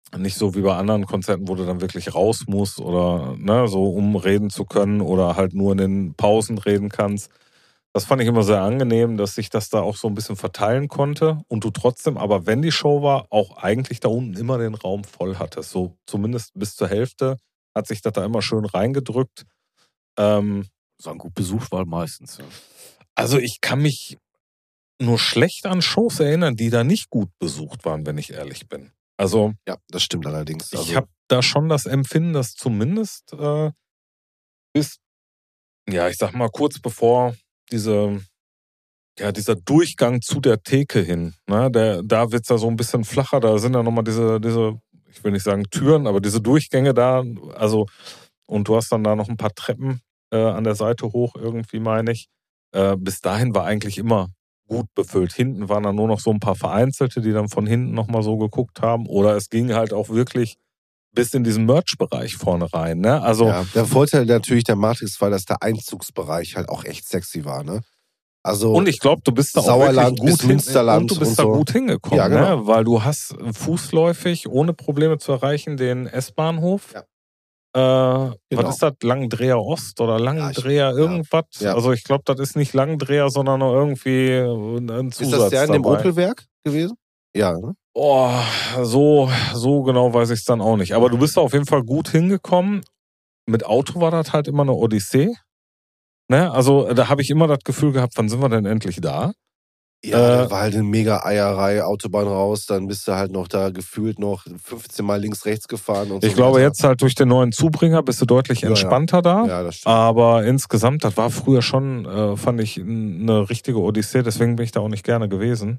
Nicht so wie bei anderen Konzerten, wo du dann wirklich raus musst oder ne, so um reden zu können oder halt nur in den Pausen reden kannst. Das fand ich immer sehr angenehm, dass sich das da auch so ein bisschen verteilen konnte und du trotzdem, aber wenn die Show war, auch eigentlich da unten immer den Raum voll hattest. So zumindest bis zur Hälfte hat sich das da immer schön reingedrückt. Ähm, So gut besucht war meistens. Ja. also ich kann mich nur schlecht an Shows erinnern, die da nicht gut besucht waren, wenn ich ehrlich bin. Also Ja, das stimmt allerdings. Also, ich habe da schon das Empfinden, dass zumindest äh, bis, ja, ich sag mal, kurz bevor diese, ja, dieser Durchgang zu der Theke hin, ne, der, da wird's ja so ein bisschen flacher, da sind ja nochmal diese, diese, ich will nicht sagen Türen, aber diese Durchgänge da, also, und du hast dann da noch ein paar Treppen äh, an der Seite hoch, irgendwie meine ich. Äh, bis dahin war eigentlich immer gut befüllt. Hinten waren dann nur noch so ein paar Vereinzelte, die dann von hinten nochmal so geguckt haben. Oder es ging halt auch wirklich bis in diesen Merch-Bereich vorne rein. Ne? Also, ja, der Vorteil natürlich der Matrix war, dass der Einzugsbereich halt auch echt sexy war, ne? Also, und ich glaube, du bist da auch Sauerland wirklich gut bis Münsterland hin, und du bist und da so. gut hingekommen, Ja, genau. ne? Weil du hast fußläufig, ohne Probleme zu erreichen, den S-Bahnhof. Ja. Äh, Genau. Was ist das? Langendreher Ost oder Langendreher Ja, ich- irgendwas? ja. Also ich glaube, das ist nicht Langendreher, sondern noch irgendwie ein Zusatz ist das der in dem dabei. Opelwerk gewesen? Ja, ne? Oh, so, so genau weiß ich es dann auch nicht. Aber du bist da auf jeden Fall gut hingekommen. Mit Auto war das halt immer eine Odyssee. Ne? Also da habe ich immer das Gefühl gehabt, wann sind wir denn endlich da? Ja, Äh, da war halt eine mega Eierei, Autobahn raus, dann bist du halt noch da gefühlt noch fünfzehn Mal links, rechts gefahren und so Ich glaube, weiter. jetzt halt durch den neuen Zubringer bist du deutlich Ja, entspannter da. Ja, das stimmt. Aber insgesamt, das war früher schon, äh, fand ich, eine richtige Odyssee. Deswegen bin ich da auch nicht gerne gewesen.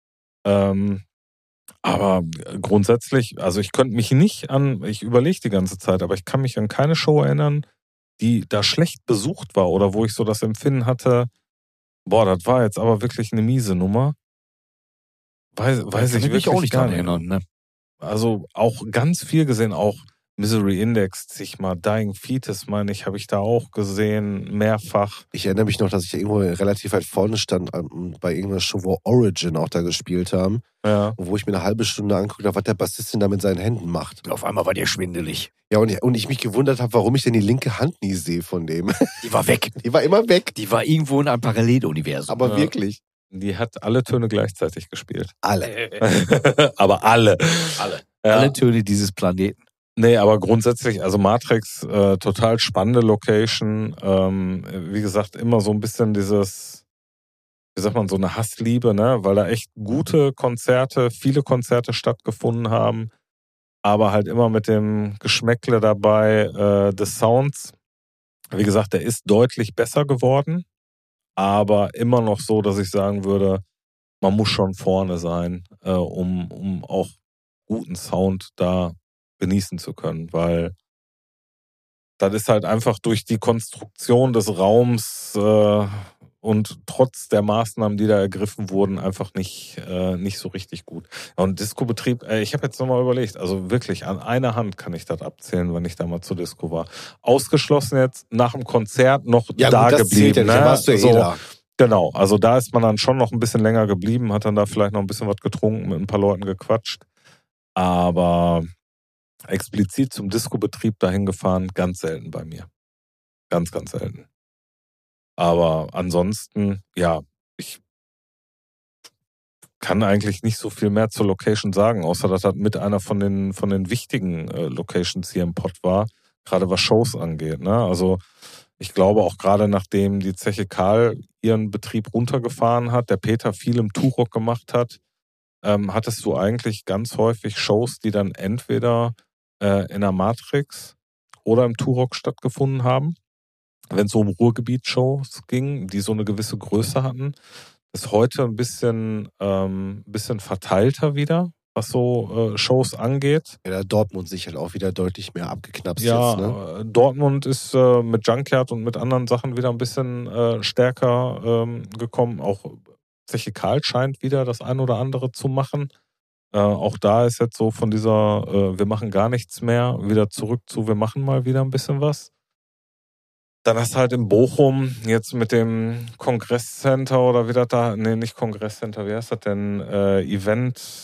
Ähm, aber grundsätzlich, also ich könnte mich nicht an, ich überlege die ganze Zeit, aber ich kann mich an keine Show erinnern, die da schlecht besucht war oder wo ich so das Empfinden hatte, boah, das war jetzt aber wirklich eine miese Nummer. Weiß, weiß Kann ich mich wirklich auch nicht gar dran nicht. erinnern. Ne? Also auch ganz viel gesehen, auch Misery Index, sich mal Dying Fetus, meine ich, habe ich da auch gesehen, mehrfach. Ich erinnere mich noch, dass ich irgendwo relativ weit vorne stand ähm, bei irgendeiner Show, wo Origin auch da gespielt haben. Ja. Wo ich mir eine halbe Stunde angeguckt habe, was der Bassist denn da mit seinen Händen macht. Auf einmal war der schwindelig. Ja, und ich, und ich mich gewundert habe, warum ich denn die linke Hand nie sehe von dem. Die war weg. Die war immer weg. Die war irgendwo in einem Paralleluniversum. Aber Ja. wirklich. Die hat alle Töne gleichzeitig gespielt. Alle. Aber alle. Alle. Ja. Alle Töne dieses Planeten. Nee, aber grundsätzlich, also Matrix, äh, total spannende Location. Ähm, wie gesagt, immer so ein bisschen dieses, wie sagt man, so eine Hassliebe, ne? Weil da echt gute Konzerte, viele Konzerte stattgefunden haben, aber halt immer mit dem Geschmäckle dabei äh, des Sounds. Wie gesagt, der ist deutlich besser geworden, aber immer noch so, dass ich sagen würde, man muss schon vorne sein, äh, um, um auch guten Sound da genießen zu können, weil das ist halt einfach durch die Konstruktion des Raums äh, und trotz der Maßnahmen, die da ergriffen wurden, einfach nicht, äh, nicht so richtig gut. Und Disco-Betrieb, äh, ich habe jetzt nochmal überlegt, also wirklich an einer Hand kann ich das abzählen, wenn ich da mal zur Disco war. Ausgeschlossen jetzt nach dem Konzert noch Ja, da gut, das zählt ja geblieben. nicht. Da Ne? warst du ja so, eh da. Genau, also da ist man dann schon noch ein bisschen länger geblieben, hat dann da vielleicht noch ein bisschen was getrunken, mit ein paar Leuten gequatscht. Aber explizit zum Disco-Betrieb dahin gefahren, ganz selten bei mir. Ganz, ganz selten. Aber ansonsten, ja, ich kann eigentlich nicht so viel mehr zur Location sagen, außer dass das mit einer von den, von den wichtigen äh, Locations hier im Pott war, gerade was Shows angeht. Ne? Also ich glaube auch gerade nachdem die Zeche Karl ihren Betrieb runtergefahren hat, der Peter viel im Turok gemacht hat, ähm, hattest du eigentlich ganz häufig Shows, die dann entweder äh, in der Matrix oder im Turok stattgefunden haben. Wenn es so um Ruhrgebiet-Shows ging, die so eine gewisse Größe hatten, ist heute ein bisschen, ähm, bisschen verteilter wieder, was so äh, Shows angeht. Ja, da hat Dortmund sich halt auch wieder deutlich mehr abgeknapst Ja, jetzt, ne? äh, Dortmund ist äh, mit Junkyard und mit anderen Sachen wieder ein bisschen äh, stärker ähm, gekommen. Auch Zeche Karl scheint wieder das ein oder andere zu machen. Äh, auch da ist jetzt so von dieser äh, wir machen gar nichts mehr wieder zurück zu wir machen mal wieder ein bisschen was. Dann hast du halt in Bochum jetzt mit dem Kongresscenter oder wie das da, nee, nicht Kongresscenter, wie heißt das denn? Äh, Event,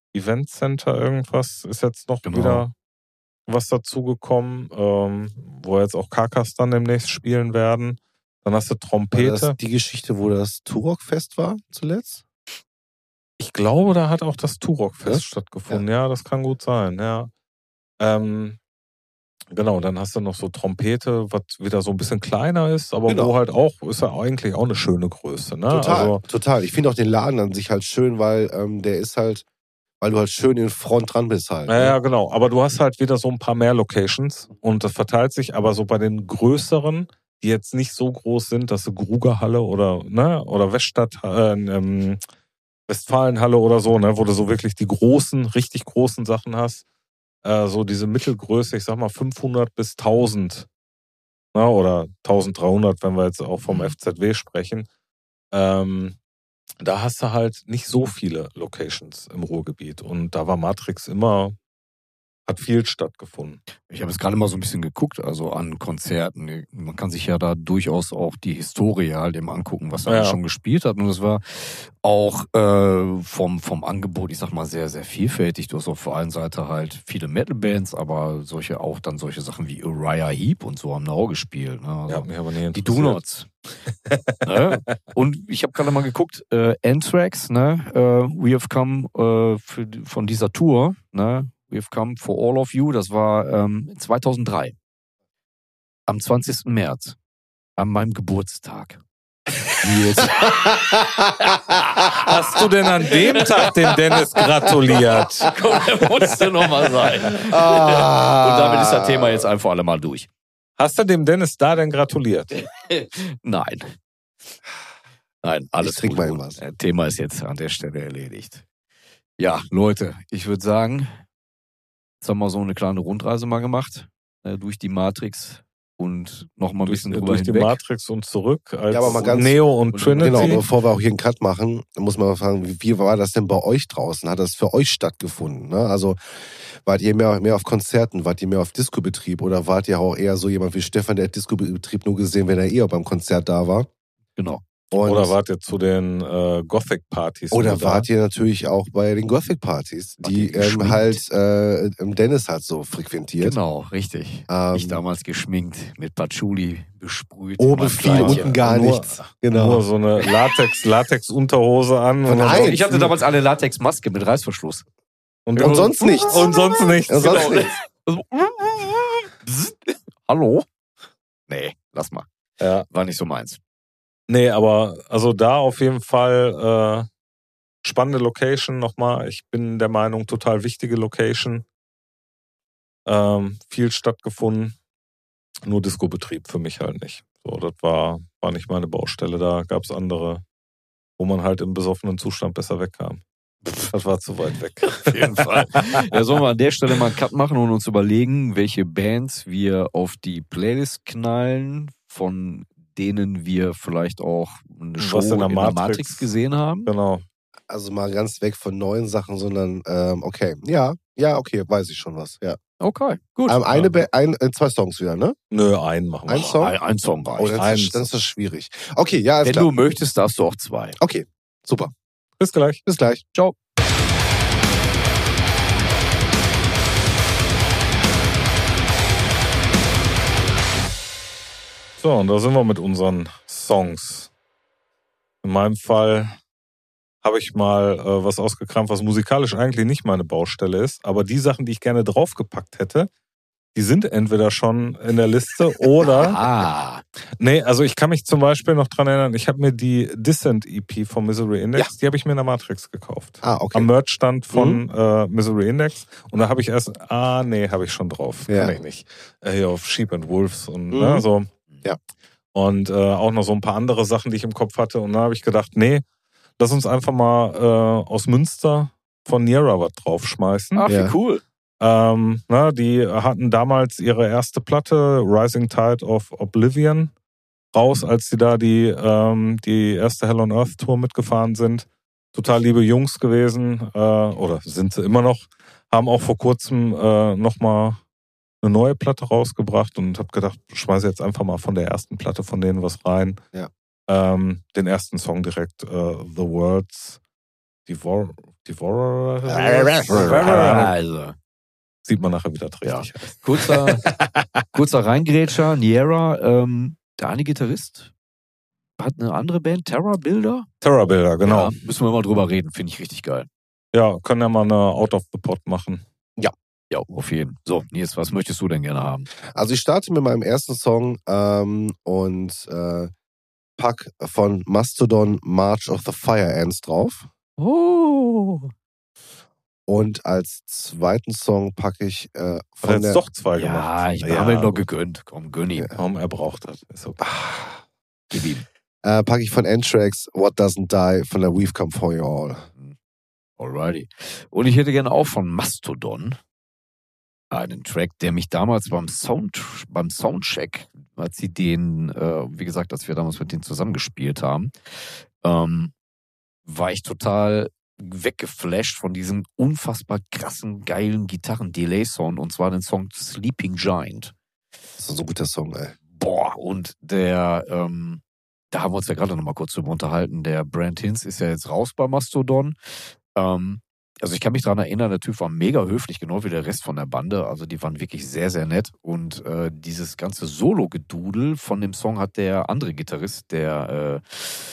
Event Center irgendwas ist jetzt noch Genau. wieder was dazugekommen, ähm, wo jetzt auch Karkas dann demnächst spielen werden. Dann hast du War Trompete. das die Geschichte, wo das Turok-Fest war zuletzt? Ich glaube, da hat auch das Turok-Fest Ja? stattgefunden. Ja. das kann gut sein, ja. Ähm, genau, dann hast du noch so Trompete, was wieder so ein bisschen kleiner ist, aber Genau. wo halt auch, ist ja eigentlich auch eine schöne Größe. Ne? Total, Also, total. Ich finde auch den Laden an sich halt schön, weil ähm, der ist halt, weil du halt schön in Front dran bist halt. ja, ne? ja, genau. Aber du hast halt wieder so ein paar mehr Locations und das verteilt sich aber so bei den größeren, die jetzt nicht so groß sind, dass du Grugerhalle oder, ne, oder Weststadt, äh, ähm, Westfalenhalle oder so, ne, wo du so wirklich die großen, richtig großen Sachen hast. Äh, so diese Mittelgröße, ich sag mal fünfhundert bis tausend, ne, oder dreizehnhundert, wenn wir jetzt auch vom Mhm. F Z W sprechen. Ähm, da hast du halt nicht so viele Locations im Ruhrgebiet und da war Matrix immer, hat viel stattgefunden. Ich habe jetzt gerade mal so ein bisschen geguckt, also an Konzerten. Man kann sich ja da durchaus auch die Historie halt eben angucken, was er Ja. schon gespielt hat. Und es war auch äh, vom, vom Angebot, ich sag mal, sehr, sehr vielfältig. Du hast auf der einen Seite halt viele Metal-Bands, aber solche auch dann solche Sachen wie Uriah Heep und so haben da auch gespielt. Ne? Also Ja, hat mich aber nie die interessiert. Do-Nots. ne? Und ich habe gerade mal geguckt, äh, Anthrax, ne? äh, We Have Come äh, für, von dieser Tour, ne? We Have Come for All of You, das war ähm, zweitausenddrei. Am zwanzigsten März. An meinem Geburtstag. Nils. Hast du denn an dem Tag dem Dennis gratuliert? Komm, der musste nochmal sein. Ah. Und damit ist das Thema jetzt ein für alle Mal durch. Hast du dem Dennis da denn gratuliert? Nein. Nein, alles Ich trink gut. mal irgendwas. Das Thema ist jetzt an der Stelle erledigt. Ja, Leute, ich würde sagen, jetzt haben wir so eine kleine Rundreise mal gemacht, äh, durch die Matrix und noch mal ein bisschen drüber durch die hinweg. Matrix und zurück als Ja, aber mal ganz- Neo und Trinity. Genau, bevor wir auch hier einen Cut machen, muss man mal fragen, wie, wie war das denn bei euch draußen? Hat das für euch stattgefunden? Ne? Also wart ihr mehr, mehr auf Konzerten, wart ihr mehr auf Discobetrieb oder wart ihr auch eher so jemand wie Stefan, der hat Discobetrieb nur gesehen, wenn er eher beim Konzert da war? Genau. Und Oder wart ihr zu den äh, Gothic-Partys? Oder mit wart ihr natürlich auch bei den Gothic-Partys, Wart die ihr geschminkt? ähm, halt äh, Dennis hat so frequentiert. Genau, richtig. Ähm, Ich damals geschminkt, mit Patchouli besprüht. Oben Mein viel, Kleidchen. unten gar Nur- nichts. Genau. Nur so eine Latex, Latex-Unterhose an. Von und, Heinz. Ich hatte damals eine Latexmaske mit Reißverschluss. und, Und sonst nichts. Und sonst nichts. Und sonst Genau. nichts. Also, Bzzt. Hallo? Nee, lass mal. Ja. War nicht so meins. Nee, aber also da auf jeden Fall äh, spannende Location nochmal. Ich bin der Meinung, total wichtige Location. Ähm, viel stattgefunden. Nur Discobetrieb für mich halt nicht. So, das war, war nicht meine Baustelle. Da gab es andere, wo man halt im besoffenen Zustand besser wegkam. Das war zu weit weg. Auf jeden Fall. Ja, sollen wir an der Stelle mal einen Cut machen und uns überlegen, welche Bands wir auf die Playlist knallen, von denen wir vielleicht auch eine Was Show in in der der Matrix- Matrix gesehen haben. Genau. Also mal ganz weg von neuen Sachen, sondern ähm, okay. Ja, ja, okay, weiß ich schon was. Ja. Okay, gut. Ähm, eine, Ba- ein, äh, zwei Songs wieder, ne? Nö, einen machen wir. Ein Song? Ein, ein Song Oh, reicht. dann Eins. ist, das, dann ist das schwierig. Okay, ja, alles Wenn klar. du möchtest, darfst du auch zwei. Okay, super. Bis gleich. Bis gleich. Ciao. So, und da sind wir mit unseren Songs. In meinem Fall habe ich mal äh, was ausgekramt, was musikalisch eigentlich nicht meine Baustelle ist. Aber die Sachen, die ich gerne draufgepackt hätte, die sind entweder schon in der Liste oder... Ah, Nee, also ich kann mich zum Beispiel noch dran erinnern, ich habe mir die Descent E P von Misery Index, die habe ich mir in der Matrix gekauft. Ah, okay. Am Merchstand von äh, Misery Index. Und da habe ich erst, ah nee, habe ich schon drauf. Ja. Kann ich nicht. Äh, hier auf Sheep and Wolves und Mhm. ne, so. Ja. Und äh, auch noch so ein paar andere Sachen, die ich im Kopf hatte. Und dann habe ich gedacht, nee, lass uns einfach mal äh, aus Münster von Niera was draufschmeißen. ach, wie Ja. cool. Ähm, na, die hatten damals ihre erste Platte, Rising Tide of Oblivion, raus, als sie da die, ähm, die erste Hell on Earth Tour mitgefahren sind. Total liebe Jungs gewesen, äh, oder sind sie immer noch, haben auch vor kurzem äh, nochmal eine neue Platte rausgebracht und habe gedacht, schmeiße jetzt einfach mal von der ersten Platte von denen was rein. Ja. Ähm, den ersten Song direkt, äh, The World's Devor- Devourer. Also, Sieht man nachher wieder richtig. Ja. kurzer, kurzer Reingrätscher, Niera, ähm, der eine Gitarrist hat eine andere Band, Terror Builder. Terror Builder, genau. Ja, müssen wir mal drüber reden, finde ich richtig geil. Ja, können ja mal eine Out of the Pot machen. Ja, auf jeden. So, Nils, was möchtest du denn gerne haben? Also ich starte mit meinem ersten Song ähm, und äh, pack von Mastodon March of the Fire Ants drauf. Oh. Und als zweiten Song packe ich äh, Hat er von jetzt der... doch zwei Ja, gemacht. ich habe ihm noch gegönnt. Komm, gönn ihm. Warum er braucht das. Ist okay. Gib ihm. Äh, packe ich von Anthrax What Doesn't Die von der We've Come For You All. Alrighty. Und ich hätte gerne auch von Mastodon einen Track, der mich damals beim Sound, beim Soundcheck, als sie den, äh, wie gesagt, als wir damals mit denen zusammengespielt haben, ähm, war ich total weggeflasht von diesem unfassbar krassen, geilen Gitarren-Delay-Sound, und zwar den Song Sleeping Giant. Das ist so ein guter Song, ey. Boah, und der, ähm, da haben wir uns ja gerade noch mal kurz drüber unterhalten, der Brent Hinz ist ja jetzt raus bei Mastodon. Ähm, also ich kann mich daran erinnern, der Typ war mega höflich, genau wie der Rest von der Bande. Also die waren wirklich sehr, sehr nett. Und äh, dieses ganze Solo-Gedudel von dem Song hat der andere Gitarrist, der äh,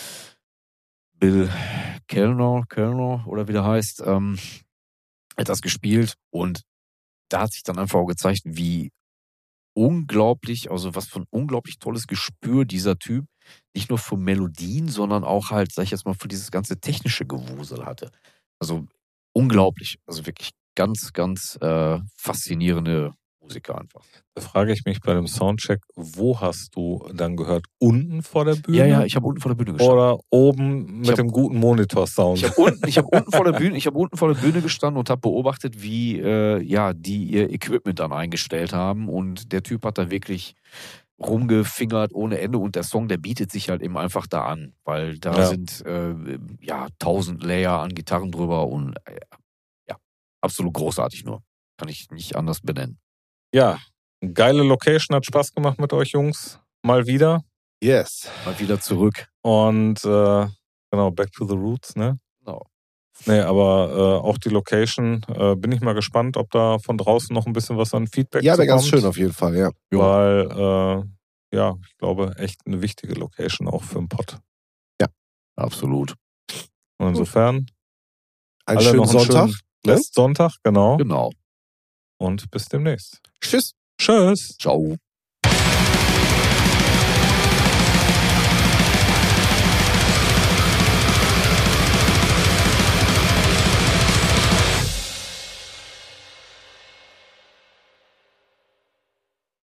Bill Kellner, Kellner oder wie der heißt, ähm, hat das gespielt. Und da hat sich dann einfach auch gezeigt, wie unglaublich, also was für ein unglaublich tolles Gespür dieser Typ nicht nur für Melodien, sondern auch halt, sag ich jetzt mal, für dieses ganze technische Gewusel hatte. Also unglaublich, also wirklich ganz, ganz äh, faszinierende Musiker einfach. Da frage ich mich bei dem Soundcheck, wo hast du dann gehört? Unten vor der Bühne? Ja, ja, ich habe unten vor der Bühne gestanden. Oder oben mit hab, dem guten Monitor-Sound? Ich habe unten, ich hab unten vor der Bühne, ich habe unten vor der Bühne gestanden und habe beobachtet, wie äh, ja die ihr Equipment dann eingestellt haben, und der Typ hat da wirklich rumgefingert ohne Ende, und der Song, der bietet sich halt eben einfach da an, weil da ja. sind äh, ja tausend Layer an Gitarren drüber und äh, ja, absolut großartig nur. Kann ich nicht anders benennen. Ja, geile Location, hat Spaß gemacht mit euch Jungs. Mal wieder. Yes. Mal wieder zurück. Und äh, genau, back to the roots, ne? Genau. Nee, aber äh, auch die Location, äh, bin ich mal gespannt, ob da von draußen noch ein bisschen was an Feedback Ja, wäre ganz kommt. schön auf jeden Fall, ja. Weil, äh, ja, ich glaube, echt eine wichtige Location auch für den Pod. Ja, absolut. Und insofern, einen alle schönen noch einen Sonntag. Schönen Restsonntag, genau. Genau. Und bis demnächst. Tschüss. Tschüss. Ciao.